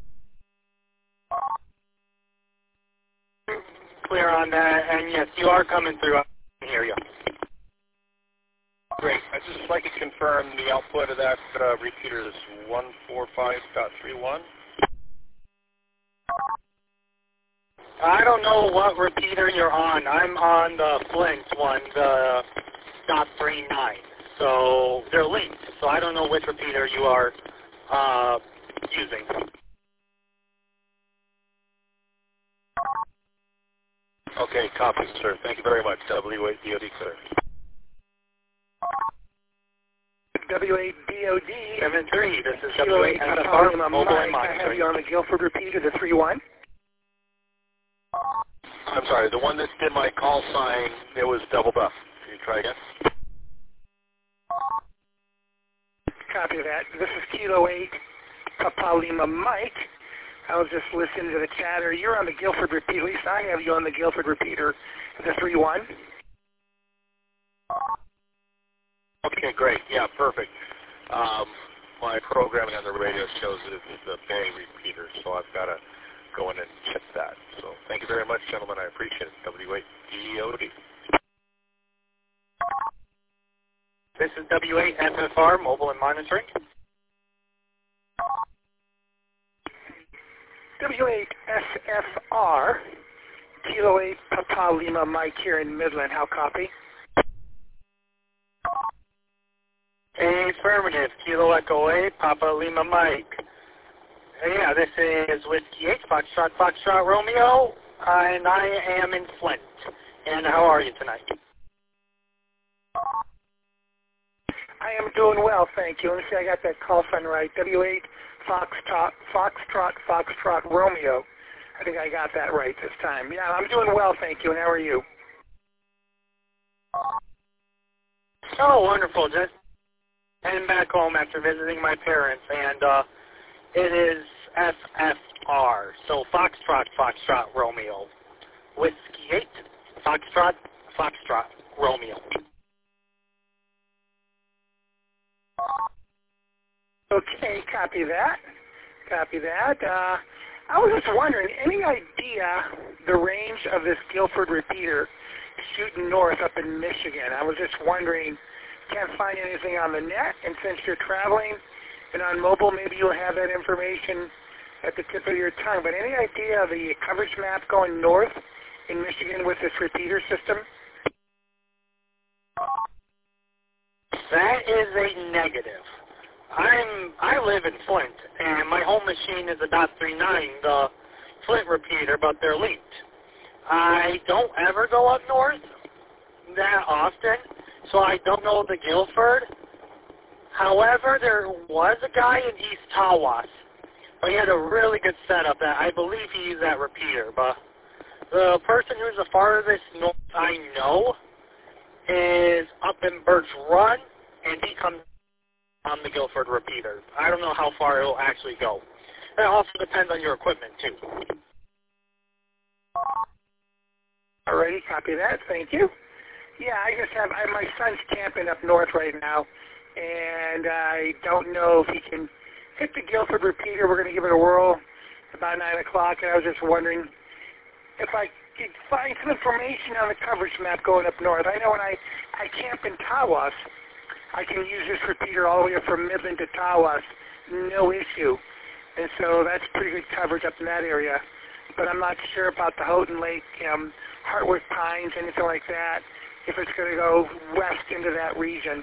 Clear on that, and yes, you are coming through. I can hear you. Great. I'd just like to confirm the output of that repeater is 145.31. I don't know what repeater you're on. I'm on the Flint one, the .39. So they're linked. So I don't know which repeater you are using. Okay, copy, sir. Thank you very much. W8DOD, clear. W8DOD. 7-3. This is Kilo W8 8 FFR, Mike. mobile and I have monitoring. you on the Guilford repeater, the 3-1. I'm sorry, the one that did my call sign, it was doubled up. Can you try again? Copy that. This is Kilo 8 Papa Lima Mike. I was just listening to the chatter. You're on the Guilford repeater. At least I have you on the Guilford repeater, the 3-1. Okay, great. Yeah, perfect. My programming on the radio shows that it's the Bay repeater, so I've got to go in and check that. So thank you very much, gentlemen. I appreciate it. W8DOD. This is W8 FFR, mobile and monitoring. W8SFR, Kilo 8 Papa Lima Mike here in Midland. How copy? Affirmative. Kilo Echo 8, Papa Lima Mike. Yeah, this is Whiskey 8, Foxtrot Romeo, and I am in Flint. And how are you tonight? I am doing well, thank you. Let me see, I got that call sign right. W8 Foxtrot Romeo. I think I got that right this time. Yeah, I'm doing well, thank you. And how are you? Oh, wonderful. Just heading back home after visiting my parents, and it is FFR, so Foxtrot Romeo. Whiskey 8, Foxtrot Romeo. Okay, copy that. I was just wondering, any idea the range of this Guilford repeater shooting north up in Michigan? I was just wondering, can't find anything on the net, and since you're traveling and on mobile, maybe you'll have that information at the tip of your tongue. But any idea of the coverage map going north in Michigan with this repeater system? That is a negative. I live in Flint, and my home machine is a .39, the Flint repeater, but they're linked. I don't ever go up north that often, so I don't know the Guilford. However, there was a guy in East Tawas, but he had a really good setup that I believe he used that repeater. But the person who's the farthest north I know is up in Birch Run, and he comes on the Guilford repeater. I don't know how far it will actually go. It also depends on your equipment, too. Alrighty, copy that. Thank you. Yeah, my son's camping up north right now, and I don't know if he can hit the Guilford repeater. We're going to give it a whirl about 9 o'clock, and I was just wondering if I could find some information on the coverage map going up north. I know when I camp in Tawas, I can use this repeater all the way up from Midland to Tawas, no issue. And so that's pretty good coverage up in that area. But I'm not sure about the Houghton Lake, Hartwood Pines, anything like that, if it's going to go west into that region.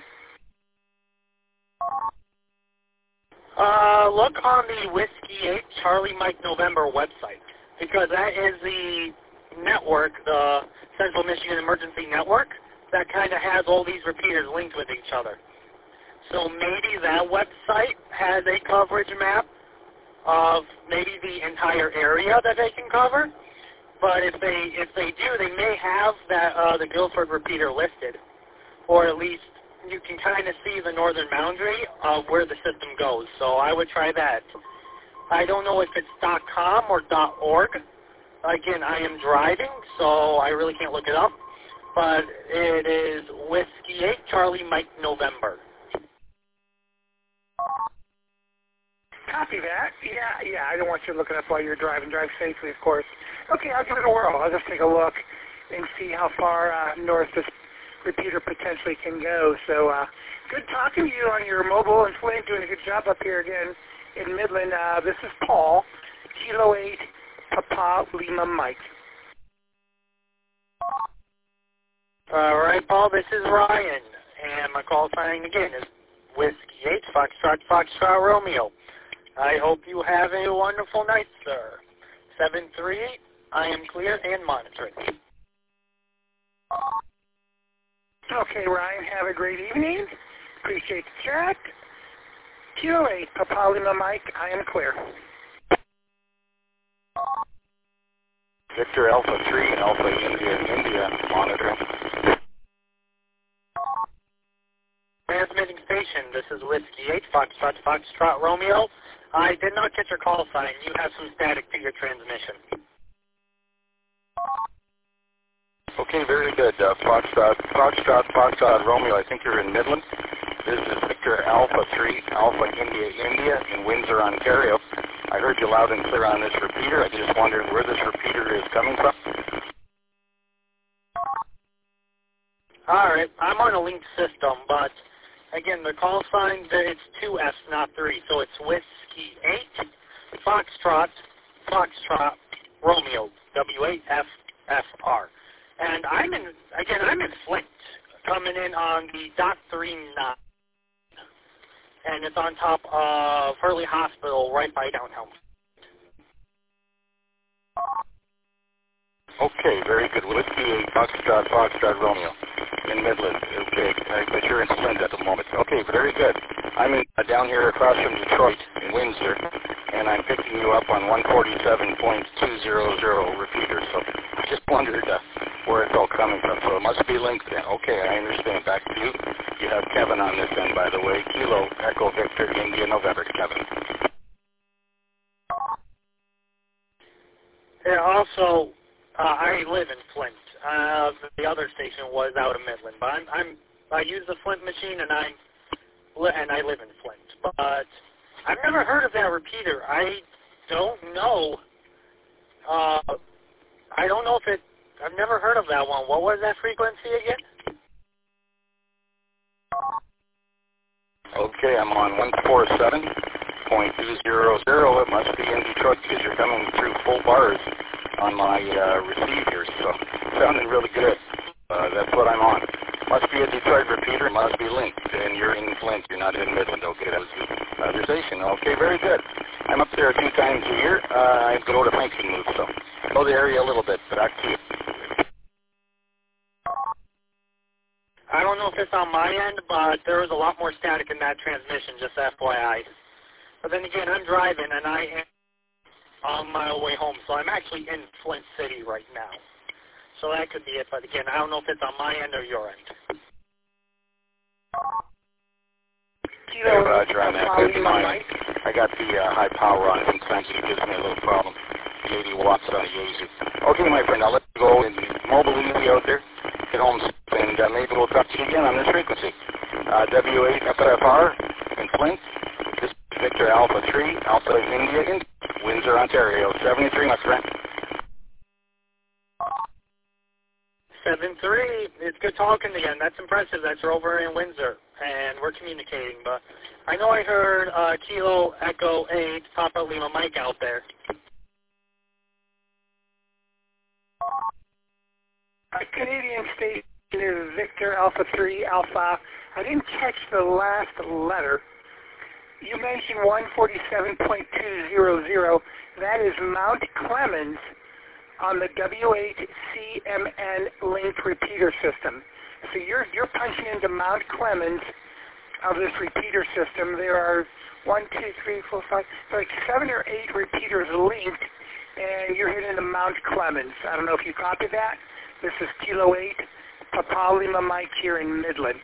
Look on the Whiskey 8 Charlie Mike November website, because that is the network, the Central Michigan Emergency Network, that kind of has all these repeaters linked with each other. So maybe that website has a coverage map of maybe the entire area that they can cover. But if they do, they may have that the Guilford repeater listed, or at least you can kind of see the northern boundary of where the system goes. So I would try that. I don't know if it's .com or .org. Again, I am driving, so I really can't look it up. But it is Whiskey 8 Charlie Mike November. Copy that. Yeah, I don't want you looking up while you're driving. Drive safely, of course. Okay, I'll give it a whirl. I'll just take a look and see how far north this repeater potentially can go. So good talking to you on your mobile and Flint, doing a good job up here again in Midland. This is Paul, Kilo 8, Papa Lima Mike. All right, Paul, this is Ryan, and my call sign again is Whiskey 8, Foxtrot, Romeo. I hope you have a wonderful night, sir. 738, I am clear and monitoring. Okay, Ryan, have a great evening. Appreciate the chat. Kilo 8, Papa Lima Mike, I am clear. Victor Alpha 3, Alpha India, monitoring. Transmitting station, this is Whiskey 8, Foxtrot, Romeo. I did not get your call sign. You have some static to your transmission. Okay, very good. Foxtrot, Romeo, I think you're in Midland. This is Victor Alpha 3, Alpha India in Windsor, Ontario. I heard you loud and clear on this repeater. I just wondered where this repeater is coming from. All right, I'm on a linked system, but again, the call sign, it's 2S, not 3, so it's Whiskey 8, Foxtrot, Romeo, W8FFR. And I'm in Flint, coming in on the .39, and it's on top of Hurley Hospital, right by downtown. Okay, very good. Whiskey 8, Foxtrot, Romeo in Midland. Okay, but you're in Flint at the moment. Okay, very good. I'm down here across from Detroit in Windsor, and I'm picking you up on 147.200 repeater. So I just wondered where it's all coming from. So it must be linked then. Okay, I understand. Back to you. You have Kevin on this end, by the way. Kilo, Echo, Victor, India, November. Kevin. Yeah, also, I live in Flint. The other station was out of Midland, but I use the Flint machine, and I live in Flint. But I've never heard of that repeater. I don't know. I've never heard of that one. What was that frequency again? Okay, I'm on 147.200. It must be in Detroit because you're coming through full bars on my receive here, so sounding really good. That's what I'm on. Must be a Detroit repeater, must be linked, and you're in Flint, you're not in Midland. Okay, that was the other station. Okay, very good. I'm up there a few times a year. I go to Frankston Move, so I know the area a little bit, but back to you. I don't know if it's on my end, but there was a lot more static in that transmission, just FYI. But then again, I'm driving, and I am on my way home, so I'm actually in Flint City right now. So that could be it, but again, I don't know if it's on my end or your end. Hey, Roger, on that. Good mine. I got the high power on it. Sometimes it gives me a little problem. The 80 watts on the Yaesu. Okay, my friend, I'll let you go and mobile easy out there. Get home and maybe we'll talk to you again on this frequency. W8FFR in Flint. This is Victor Alpha 3, Alpha India in Windsor, Ontario. 73, my friend. 7-3. It's good talking again. That's impressive. That's over in Windsor. and we're communicating. But I know I heard Kilo Echo 8 Papa Lima Mike out there. A Canadian station is Victor Alpha 3 Alpha. I didn't catch the last letter. You mentioned 147.200. That is Mount Clemens on the W8CMN linked repeater system. So you're punching into Mount Clemens of this repeater system. There are 7 or 8 repeaters linked, and you're hitting the Mount Clemens. I don't know if you copied that. This is Kilo 8, Papa Lima Mike here in Midland.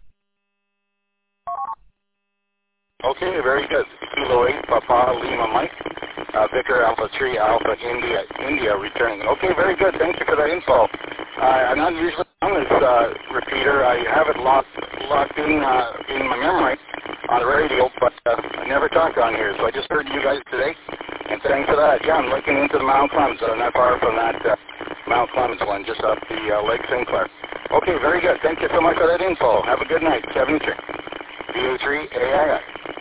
Okay, very good. Kilo 8, Papa Lima Mike, Victor Alpha 3 Alpha India returning. Okay, very good. Thank you for that info. I'm not usually on this repeater. I have it locked in my memory on the radio, but I never talked on here, so I just heard you guys today, and thanks for that. Yeah, I'm looking into the Mount Clemens, not far from that Mount Clemens one, just up the Lake Sinclair. Okay, very good. Thank you so much for that info. Have a good night. 73. VA3AII.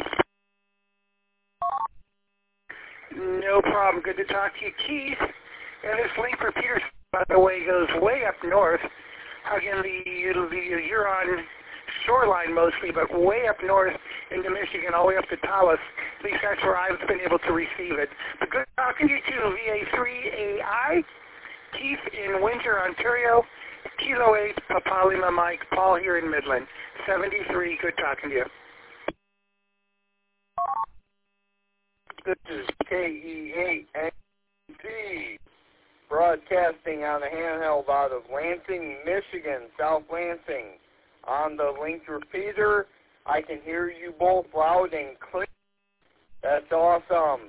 No problem. Good to talk to you, Keith. And this link repeater, by the way, goes way up north. Again, the Huron shoreline mostly, but way up north into Michigan, all the way up to Tallis. At least that's where I've been able to receive it. But good talking to you, too, VA3AI. Keith in Windsor, Ontario. Kilo 8, Papa Lima Mike. Paul here in Midland. 73. Good talking to you. This is KE8NC, broadcasting on a handheld out of Lansing, Michigan, South Lansing. On the linked repeater, I can hear you both loud and clear. That's awesome.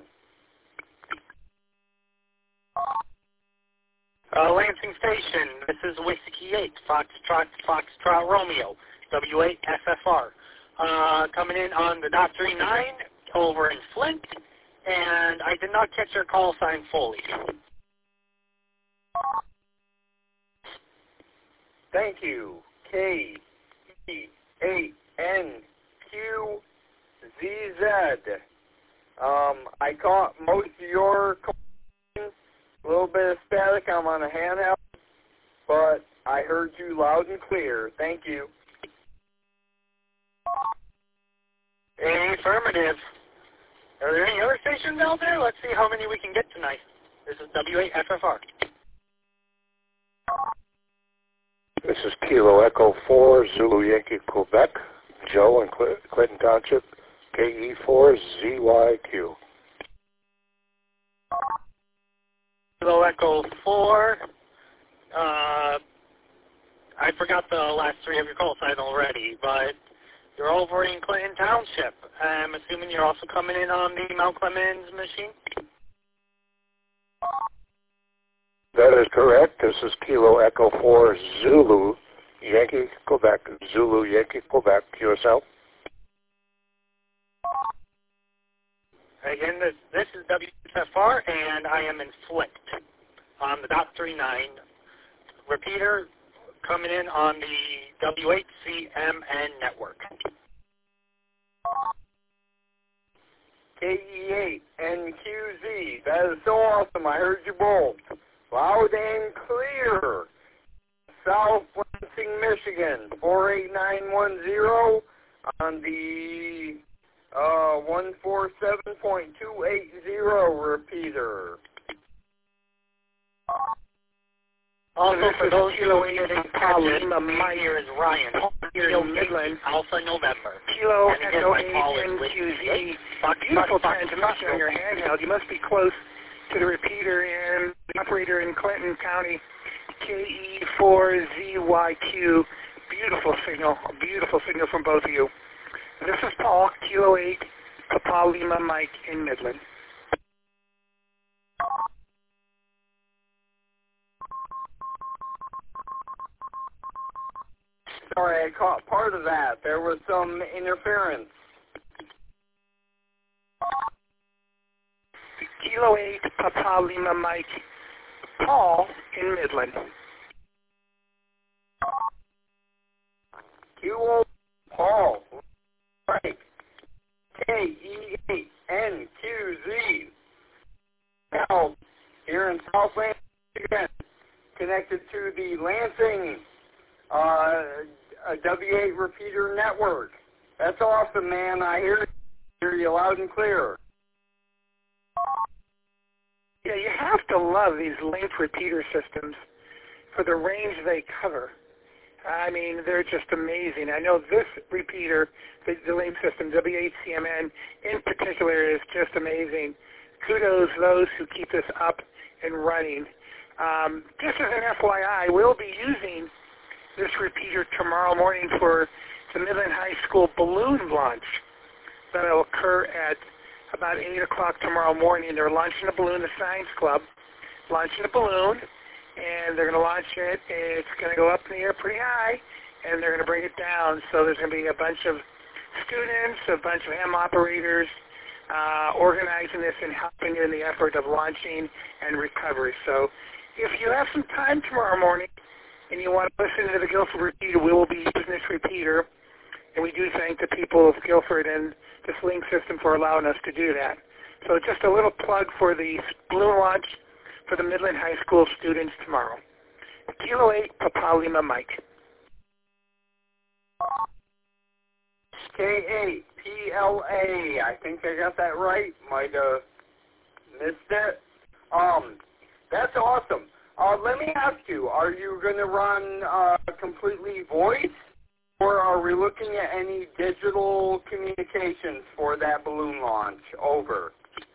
Lansing Station, this is Whiskey 8, Foxtrot Romeo, W8FFR. Coming in on the dot 39 over in Flint, and I did not catch your call sign fully. Thank you. KE8NQZZ. I caught most of your questions. A little bit of static. I'm on a handheld, but I heard you loud and clear. Thank you. Affirmative. Are there any other stations out there? Let's see how many we can get tonight. This is W8FFR. This is Kilo Echo 4, Zulu Yankee, Quebec. Joe in Clinton Township, KE4ZYQ. Kilo Echo 4. I forgot the last 3 of your call sign already, but you're over in Clinton Township. I'm assuming you're also coming in on the Mount Clemens machine? That is correct. This is Kilo Echo 4, Zulu Yankee, Quebec. Zulu Yankee, Quebec, QSL. Again, this is WFR, and I am in Flint on the dot 39 repeater coming in on the W8CMN network. KE8NQZ. That is so awesome. I heard you both. Loud and clear. South Lansing, Michigan. 48910 on the 147.280 repeater. Also, for those of you who didn't catch it, my here is Ryan. Kilo Midland, Alpha November. Kilo Echo 8NQZ. Beautiful transmission on your handheld. You must be close to the repeater and the operator in Clinton County, KE4ZYQ. Beautiful signal from both of you. This is Paul, Kilo 8, Papa Lima Mike in Midland. Sorry, I caught part of that. There was some interference. Kilo 8, Papa Lima Mike, Paul in Midland. Kilo Paul. 12 here in South Lansing, Michigan, connected to the Lansing W8 repeater network. That's awesome, man. I hear you loud and clear. Yeah, you have to love these linked repeater systems for the range they cover. I mean, they're just amazing. I know this repeater, the link system, W8CMN in particular, is just amazing. Kudos to those who keep this up and running. Just as an FYI, we'll be using this repeater tomorrow morning for the Midland High School balloon launch that will occur at about 8 o'clock tomorrow morning. They're launching a balloon, the Science Club, launching a balloon, and they're going to launch it. It's going to go up in the air pretty high, and they're going to bring it down. So there's going to be a bunch of students, a bunch of ham operators organizing this and helping in the effort of launching and recovery. So if you have some time tomorrow morning and you want to listen to the Guilford repeater, we will be using this repeater. And we do thank the people of Guilford and this link system for allowing us to do that. So just a little plug for the balloon launch for the Midland High School students tomorrow. Kilo 8, Papa Lima Mike. K8, PLA. I think I got that right. Might have missed it. That's awesome. Let me ask you, are you going to run completely voice, or are we looking at any digital communications for that balloon launch? Over.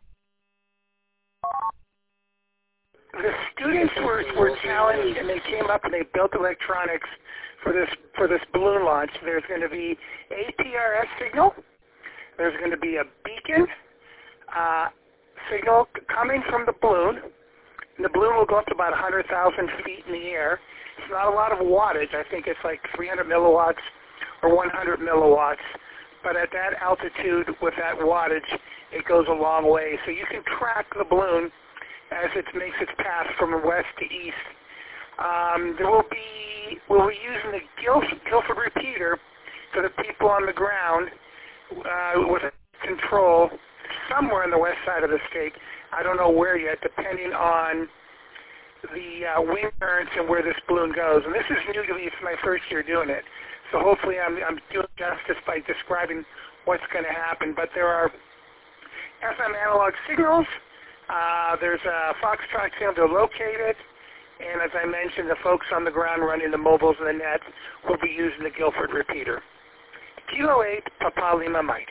The students were challenged, and they came up and they built electronics for this balloon launch. There's going to be APRS signal. There's going to be a beacon signal coming from the balloon. And the balloon will go up to about 100,000 feet in the air. It's not a lot of wattage. I think it's like 300 milliwatts or 100 milliwatts. But at that altitude with that wattage, it goes a long way. So you can track the balloon as it makes its path from west to east. We'll be using the Guilford repeater for the people on the ground with control somewhere on the west side of the state. I don't know where yet, depending on the wind currents and where this balloon goes. And this is new to me. It's my first year doing it. So hopefully I'm doing justice by describing what's going to happen. But there are FM analog signals. There's a Foxtrot signal to locate it. And as I mentioned, the folks on the ground running the mobiles and the nets will be using the Guilford repeater. Kilo 8, Papa Lima Mike.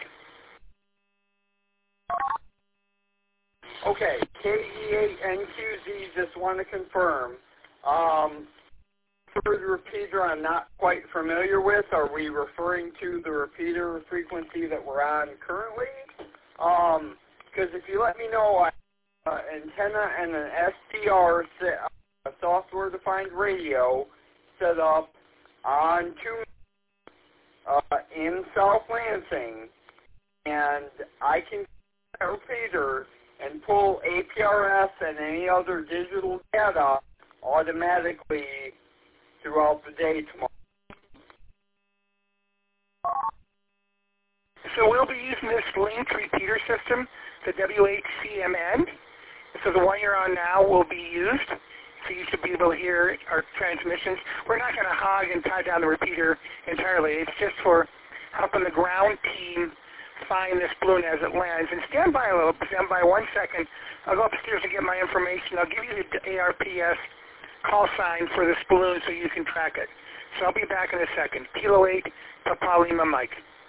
Okay, KE8NQZ, just want to confirm. For the repeater I'm not quite familiar with, are we referring to the repeater frequency that we're on currently? Because if you let me know, I have an antenna and an SDR, a software-defined radio, set up on in South Lansing, and I can get a repeater and pull APRS and any other digital data automatically throughout the day tomorrow. So we'll be using this linked repeater system, the W8CMN. So the one you're on now will be used. So you should be able to hear our transmissions. We're not going to hog and tie down the repeater entirely. It's just for helping the ground team find this balloon as it lands. And stand by 1 second. I'll go upstairs and get my information. I'll give you the ARPS call sign for this balloon so you can track it. So I'll be back in a second. Kilo 8, Papa Lima Mike.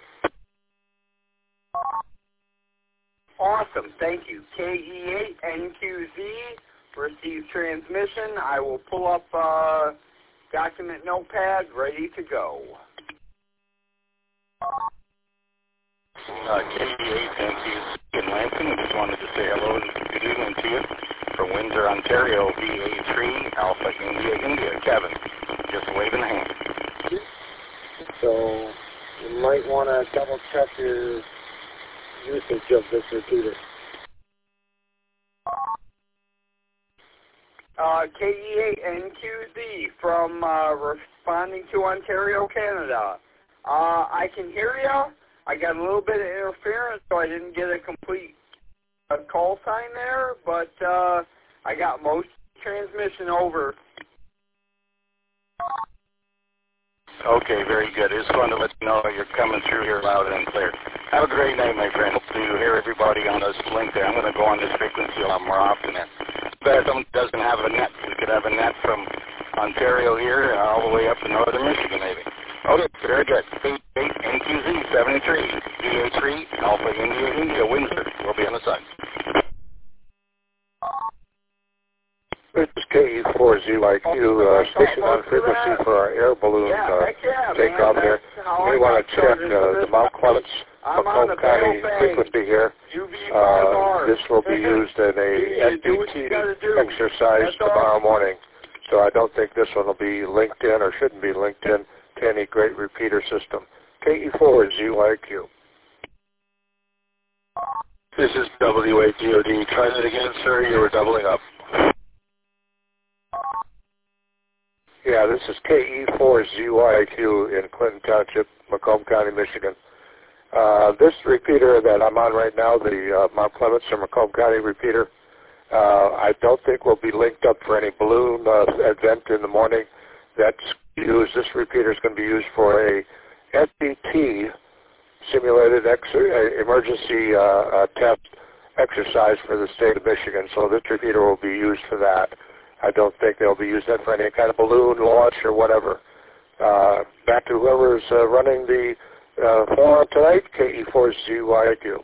Awesome. Thank you. KE8NQZ, receive transmission. I will pull up document notepad, ready to go. KE8NQZ in Lansing. I just wanted to say hello and good evening to you. From Windsor, Ontario, VA3, Alpha India, India. Kevin, just waving a hand. So you might want to double check your usage of this repeater. KE8NQZ from responding to Ontario, Canada. I can hear you. I got a little bit of interference, so I didn't get a complete call sign there, but I got most transmission over. Okay, very good. It's fun to let you know you're coming through here loud and clear. Have a great night, my friend. Hope to hear everybody on this link there. I'm going to go on this frequency a lot more often then. But if someone doesn't have a net, we could have a net from Ontario here all the way up to northern Michigan, maybe. Okay, very good. 88 NQZ 73, DA3, Alpha India, Windsor. We'll be on the side. This is KE4ZYQ, station on frequency for our air balloon takeoff here. We want to check the Mount Clements, Macomb County frequency here. This will be used in a NDT exercise tomorrow morning. So I don't think this one will be linked in or shouldn't be linked in to any great repeater system. KE4ZYQ. This is WATOD. Try that again, sir. You were doubling up. Yeah, this is KE4ZYQ in Clinton Township, Macomb County, Michigan. This repeater that I'm on right now, the Mount Clements or Macomb County repeater, I don't think will be linked up for any balloon event in the morning. That's used. This repeater is going to be used for a SBT simulated emergency test exercise for the state of Michigan. So this repeater will be used for that. I don't think they'll be using it for any kind of balloon launch or whatever. Back to whoever's running the forum tonight, KE4ZYQ.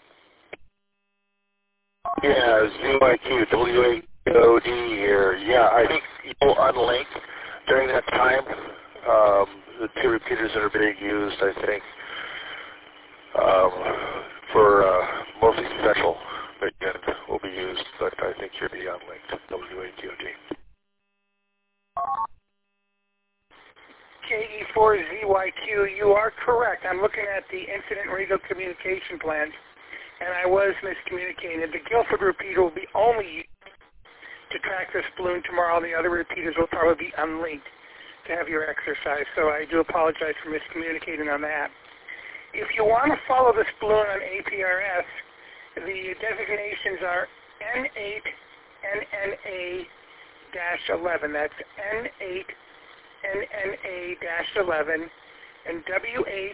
Yeah, ZYQ, WATOD here. Yeah, I think you'll unlink during that time. The two repeaters that are being used, I think, for mostly special again, will be used, but I think you'll be unlinked, WATOD. KE4ZYQ, you are correct. I'm looking at the incident radio communication plans, and I was miscommunicated. The Guilford repeater will be only used to track this balloon tomorrow. The other repeaters will probably be unlinked to have your exercise, so I do apologize for miscommunicating on that. If you want to follow this balloon on APRS, the designations are N8 NNA-11. That's N8 NNA-11 and W8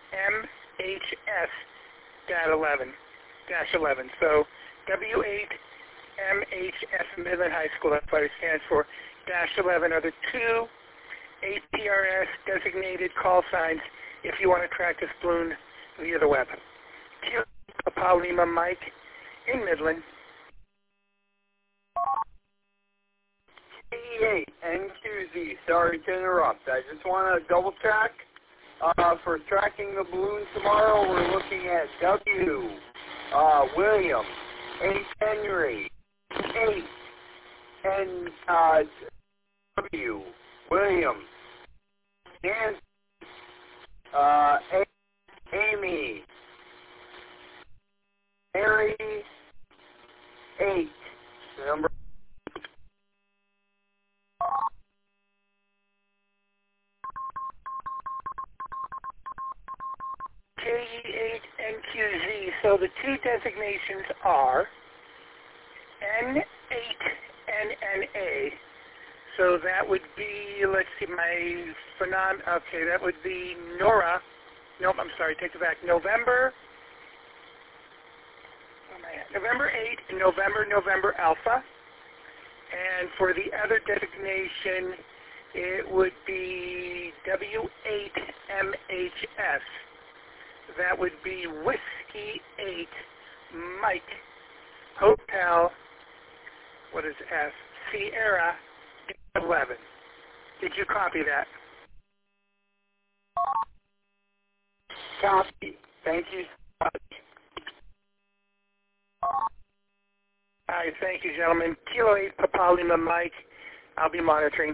MHS-11. So W8 MHS Midland High School, that's what it stands for. -11 are the two APRS designated call signs if you want to track this balloon via the web. Papa Lima Mike in Midland. KE8 NQZ, sorry to interrupt. I just want to double check. For tracking the balloon tomorrow, we're looking at W, William, H. Henry, 8, and W, William, Nancy, Amy, Mary, 8, number. KE8 NQZ. So the two designations are N8 NNA. So that would be, let's see, okay, that would be Nora. Nope, I'm sorry, take it back. November 8, November Alpha. And for the other designation, it would be W8MHS. That would be Whiskey 8, Mike, Hotel, what is S? Sierra 11. Did you copy that? Copy. Thank you so much. All right, thank you, gentlemen. Kilo 8, Papa Lima Mike. I'll be monitoring.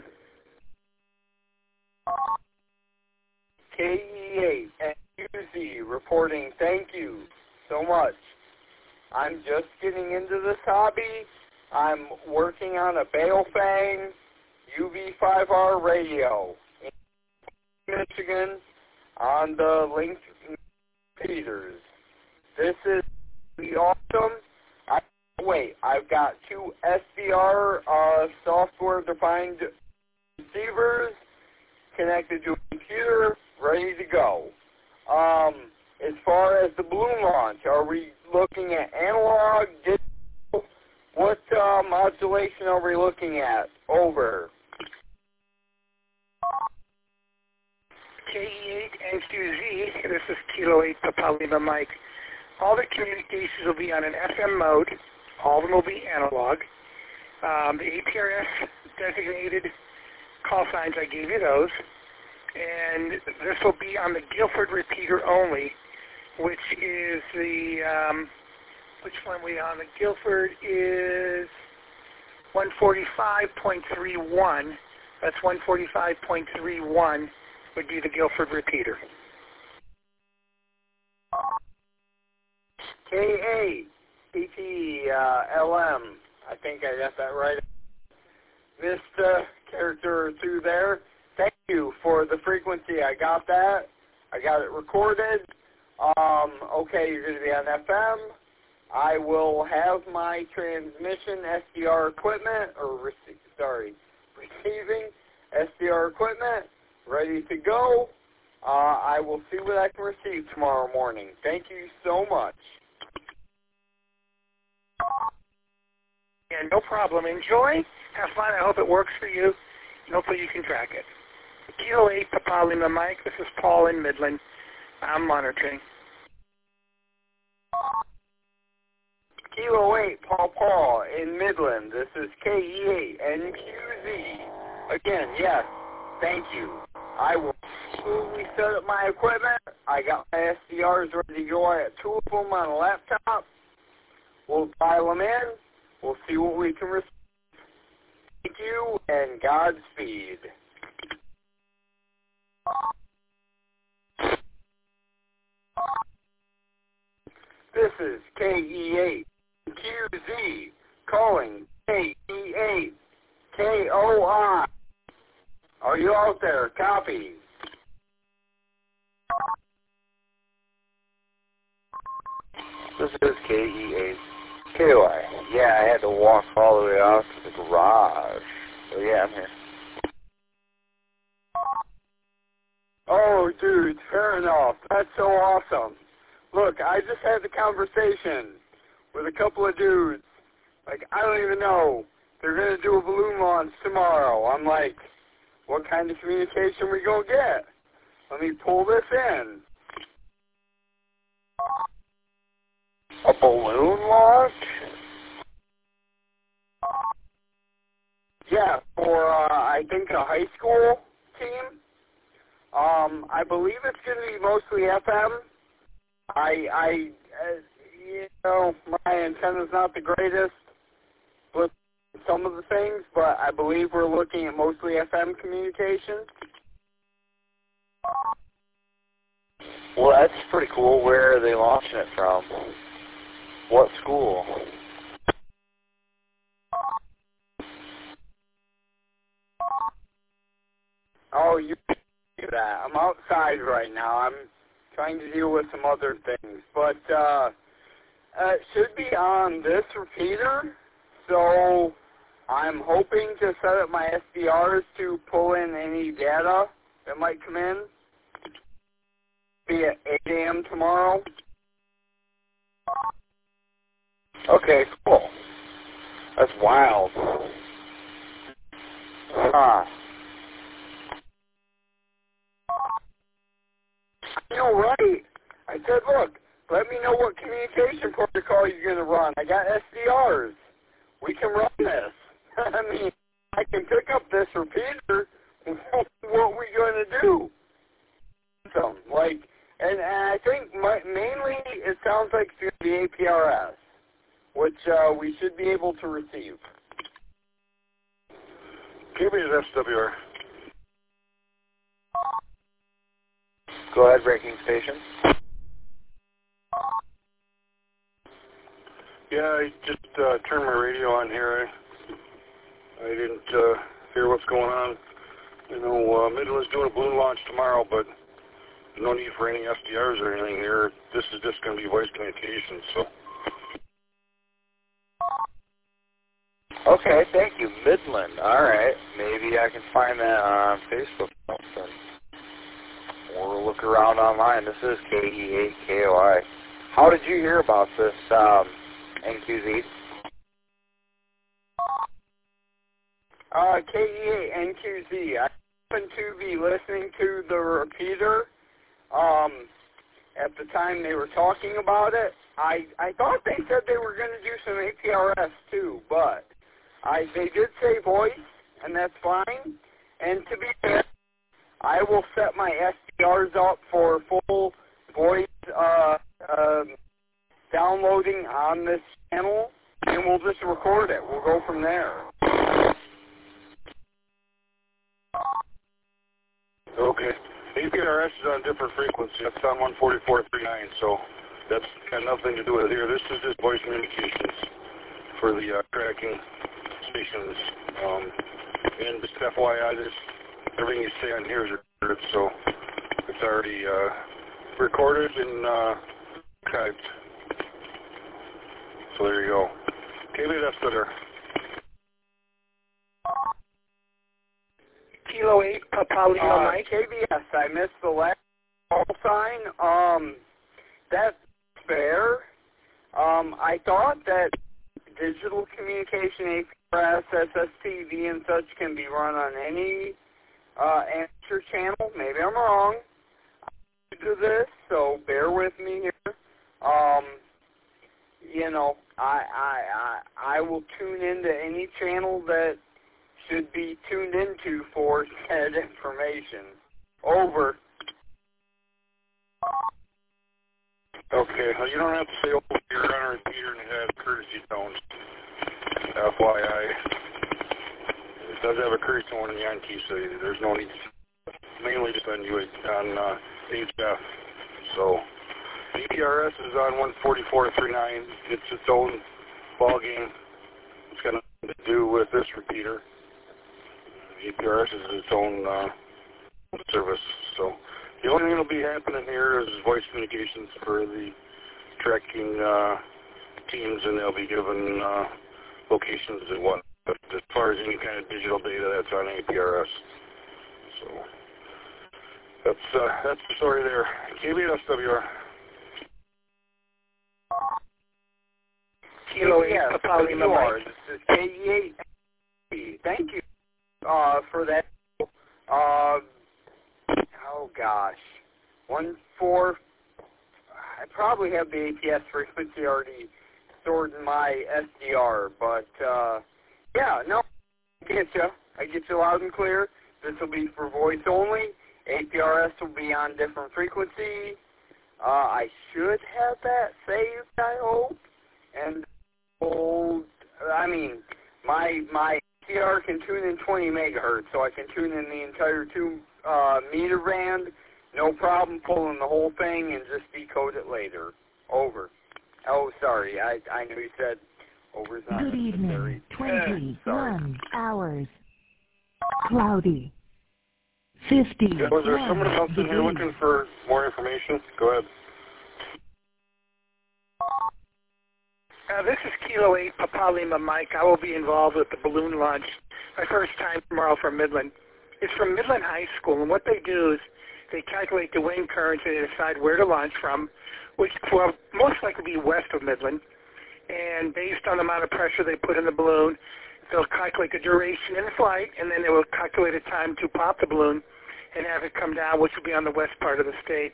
KE8 NQZ reporting. Thank you so much. I'm just getting into this hobby. I'm working on a Baofeng UV5R radio in Michigan on the linked repeaters. This is the awesome. I wait, I've got 2 SDR software-defined receivers connected to a computer, ready to go. As far as the balloon launch, are we looking at analog, digital? What modulation are we looking at? Over. KE8NQZ, this is Kilo 8 Papa Lima Mike. All the communications will be on an FM mode. All of them will be analog. The APRS designated call signs, I gave you those. And this will be on the Guilford repeater only, which is the, which one are we on? The Guilford is 145.31. That's 145.31 would be the Guilford repeater. KA, PTLM, I think I got that right. Missed character through there. Thank you for the frequency. I got that. I got it recorded. Okay, you're going to be on FM. I will have my transmission SDR equipment, or receiving SDR equipment ready to go. I will see what I can receive tomorrow morning. Thank you so much. Yeah, no problem. Enjoy. Have fun. I hope it works for you. And hopefully you can track it. Kilo 8 Papa Lima Mike. This is Paul in Midland. I'm monitoring. Kilo 8 Paul in Midland. This is KE8NQZ. Again, yes. Thank you. I will absolutely set up my equipment. I got my SDRs ready to go. I have 2 of them on a laptop. We'll dial them in. We'll see what we can receive. Thank you, and Godspeed. This is KE8QZ calling KE8KOI. Are you out there? Copy. This is KE8KOI. Yeah, I had to walk all the way out to the garage. So yeah, I'm here. Oh, dude, fair enough. That's so awesome. Look, I just had the conversation with a couple of dudes. Like, I don't even know. They're going to do a balloon launch tomorrow. I'm like, what kind of communication we going to get? Let me pull this in. A balloon launch? Yeah, for, I think, a high school team. I believe it's going to be mostly FM. You know, my antenna's not the greatest with some of the things, but I believe we're looking at mostly FM communication. Well, that's pretty cool. Where are they launching it from? What school? Oh, you do that. I'm outside right now. I'm trying to deal with some other things. But it should be on this repeater. So I'm hoping to set up my SDRs to pull in any data that might come in. Be at 8 a.m. tomorrow. Okay, cool. That's wild. Huh. You're right. I said, look, let me know what communication protocol you're going to run. I got SDRs. We can run this. I mean, I can pick up this repeater. What are we going to do? So, like, and I think mainly it sounds like it's going to be APRS, which we should be able to receive. QB is SWR. Go ahead, breaking station. Yeah, I just turned my radio on here. I didn't hear what's going on. You know, Midland's doing a balloon launch tomorrow, but no need for any SDRs or anything here. This is just going to be voice communication, so. Okay, thank you. Midland. All right. Maybe I can find that on Facebook or something. Or look around online. This is KE8KOI. How did you hear about this, NQZ? KE8NQZ. I happened to be listening to the repeater at the time they were talking about it. I thought they said they were going to do some APRS too, but they did say voice, and that's fine. And to be fair, I will set my SDRs up for full voice downloading on this channel, and we'll just record it. We'll go from there. Okay. APRS is on a different frequency. That's on 144.39, so that's got nothing to do with it here. This is just voice communications for the tracking stations. And just FYI, everything you say on here is recorded, so it's already recorded and archived. So there you go. KBS Twitter. Kilo 8, Papa Lima Mike. KBS, I missed the last call sign. That's fair. I thought that digital communication, APRS, SSTV, and such can be run on any answer channel. Maybe I'm wrong. I'm new to this, so bear with me here. You know, I will tune into any channel that should be tuned into for said information. Over. Okay, well, you don't have to say over. You're on a repeater and it has courtesy tones. FYI. It does have a courtesy tone in the Yankee, so there's no need to mainly just on HF. So APRS is on 144.39. It's its own ball game. It's got nothing to do with this repeater. APRS is its own service. So the only thing that will be happening here is voice communications for the tracking teams, and they'll be given locations and what. But as far as any kind of digital data, that's on APRS. So that's the story there. KBSWR. Kilo 8, Papa Lima Mike. This is KE8. Thank you for that. Oh gosh, 1-4. I probably have the APS frequency already stored in my SDR, but yeah, no, I get you loud and clear. This will be for voice only. APRS will be on different frequency. I should have that saved, I hope. And my SDR can tune in 20 megahertz, so I can tune in the entire 2 meter band. No problem pulling the whole thing and just decode it later. Over. Oh, sorry. I know you said over is not Good necessary. evening. 21 hours. Cloudy. 50. Yeah, was there someone else in here looking for more information? Go ahead. This is Kilo 8, Papa Lima Mike. I will be involved with the balloon launch. My first time tomorrow from Midland. It's from Midland High School, and what they do is they calculate the wind currents and they decide where to launch from, which will most likely be west of Midland. And based on the amount of pressure they put in the balloon, they'll calculate the duration in flight, and then they will calculate a time to pop the balloon and have it come down, which will be on the west part of the state.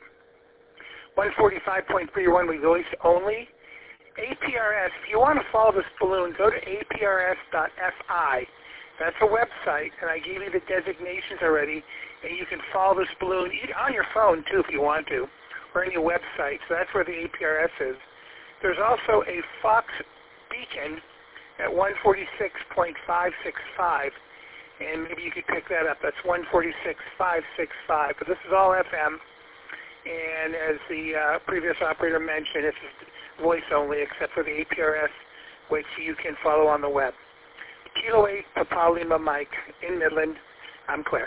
145.31 we voice only. APRS, if you want to follow this balloon, go to aprs.fi. That's a website, and I gave you the designations already, and you can follow this balloon on your phone, too, if you want to, or any website. So that's where the APRS is. There's also a Fox beacon at 146.565, and maybe you could pick that up. That's 146.565, but this is all FM, and as the previous operator mentioned, it's voice only except for the APRS, which you can follow on the web. Kilo 8, Papa Lima Mike, in Midland. I'm Claire.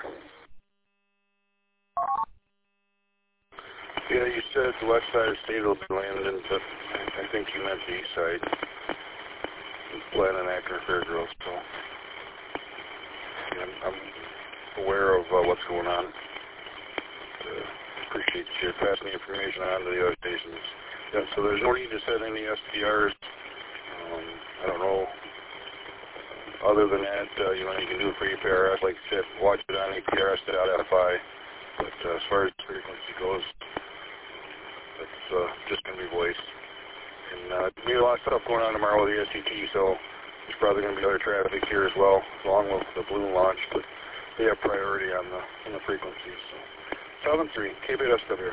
Yeah, you said the west side of the state will be landing, but I think you meant the east side. Glen and Akron Fairgrounds. So yeah, I'm aware of what's going on. Appreciate you passing the information on to the other stations. Yeah, so there's no need to set any SDRs. I don't know. Other than that, you can do it for APRS, like you said, watch it on APRS.FI. But as far as frequency goes, it's just going to be voice. And we have a lot of stuff going on tomorrow with the SCT, so there's probably going to be other traffic here as well, along with the balloon launch. But they have priority on the frequencies. So 7-3, KBSW.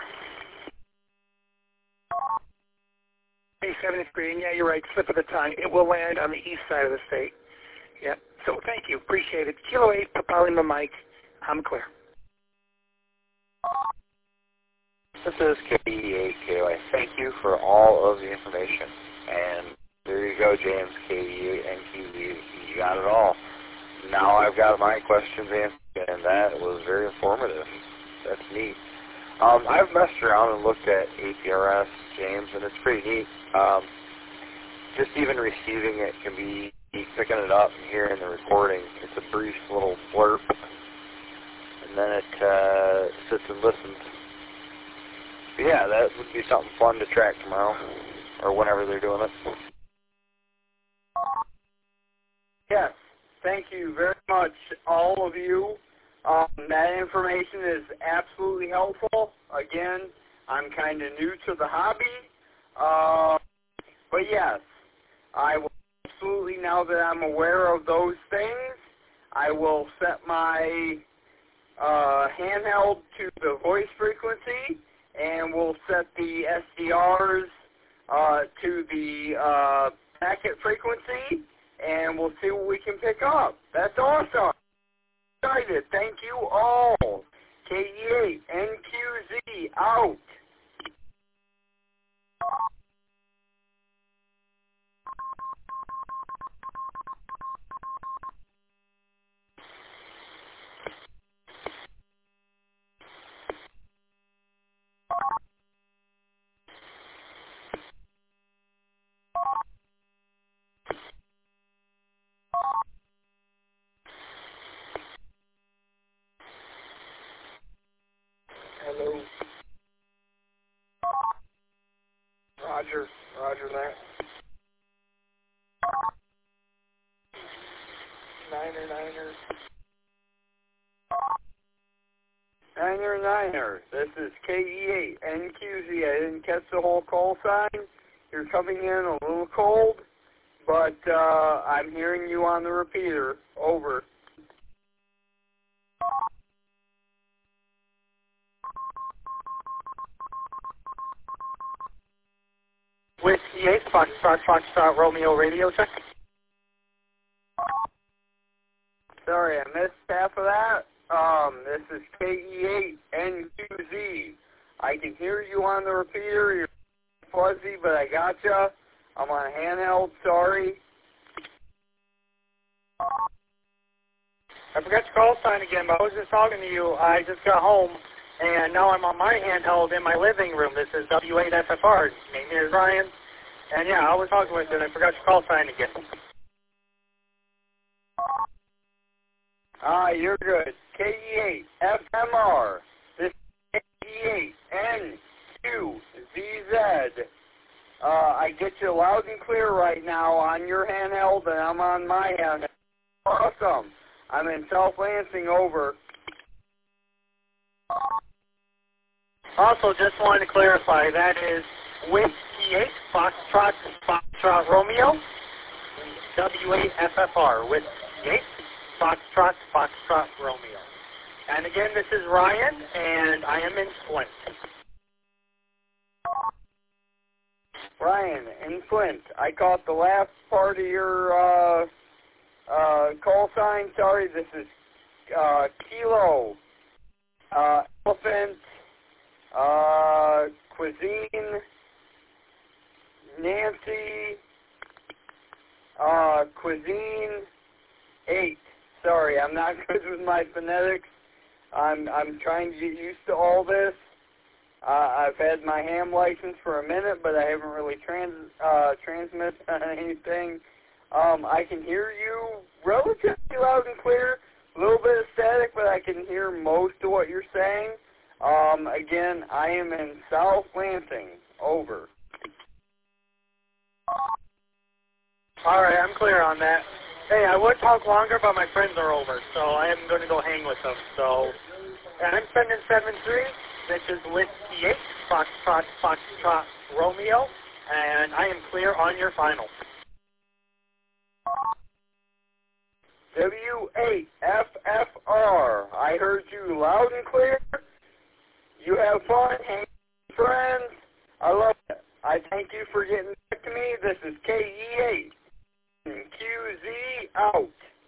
Hey, 7-3, and yeah, you're right, slip of the tongue. It will land on the east side of the state. Yeah, so thank you, appreciate it. Kilo 8, Papa Lima Mike, I'm clear. This is KE8KOI. Thank you for all of the information. And there you go, James, KE8 and QZ. You got it all. Now I've got my questions answered, and that was very informative. That's neat. I've messed around and looked at APRS, James, and it's pretty neat. Just even receiving it can be picking it up and hearing the recording. It's a brief little blurb, and then it sits and listens. But yeah, that would be something fun to track tomorrow, or whenever they're doing it. Yes, thank you very much, all of you. That information is absolutely helpful. Again, I'm kind of new to the hobby. But yes, I will absolutely, now that I'm aware of those things, I will set my handheld to the voice frequency, and we'll set the SDRs to the packet frequency, and we'll see what we can pick up. That's awesome. Excited. Thank you all. KE8 NQZ out. Hello. Roger that. Niner. This is KE8 NQZ. I didn't catch the whole call sign. You're coming in a little cold, but I'm hearing you on the repeater. Over. Whiskey 8, Foxtrot, Romeo radio check. Sorry, I missed half of that. This is KE8 NQZ. I can hear you on the repeater. You're fuzzy, but I gotcha. I'm on handheld. Sorry. I forgot your call sign again, but I was just talking to you. I just got home, and now I'm on my handheld in my living room. This is W8FFR. Name is Ryan. And yeah, I was talking with you, and I forgot your call sign again. You're good. KE8 FMR. This is KE8 NQZZ. I get you loud and clear right now on your handheld, and I'm on my handheld. Awesome. I'm in South Lansing. Over. Also, just wanted to clarify, that is Whiskey 8, Foxtrot, Romeo, W8FFR, Whiskey 8, Foxtrot, Romeo. And again, this is Ryan, and I am in Flint. Ryan, in Flint. I caught the last part of your call sign. Sorry, this is Kilo, Elephant, Cuisine, Nancy, Cuisine 8. Sorry, I'm not good with my phonetics. I'm trying to get used to all this. I've had my ham license for a minute, but I haven't really transmitted anything. I can hear you relatively loud and clear. A little bit of static, but I can hear most of what you're saying. Again, I am in South Lansing. Over. All right, I'm clear on that. Hey, I would talk longer, but my friends are over, so I am going to go hang with them. So, and I'm sending 7-3, which is Whiskey 8, Foxtrot, Romeo, and I am clear on your final. W8FFR. I heard you loud and clear. You have fun, hang with friends. I love it. I thank you for getting back to me. This is KE8. QZ out.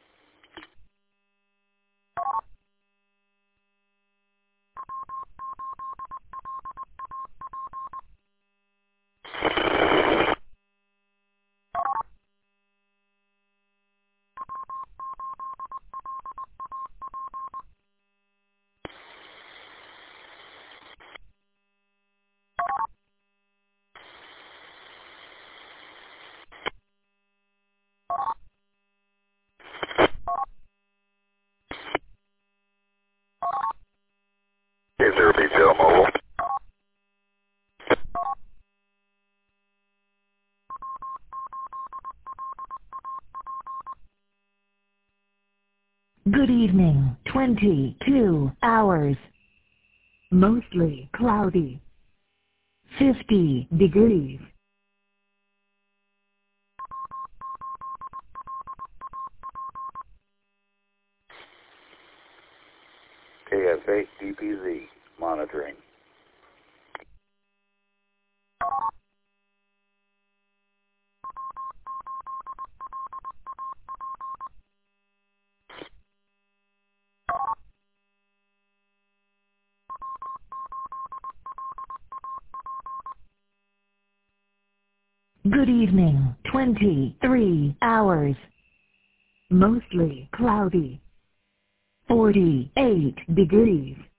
K0 Retail Mobile. Good evening. 22 hours. Mostly cloudy. 50 degrees. KF8 DPZ monitoring. Good evening. 23 hours. Mostly cloudy. 48 degrees.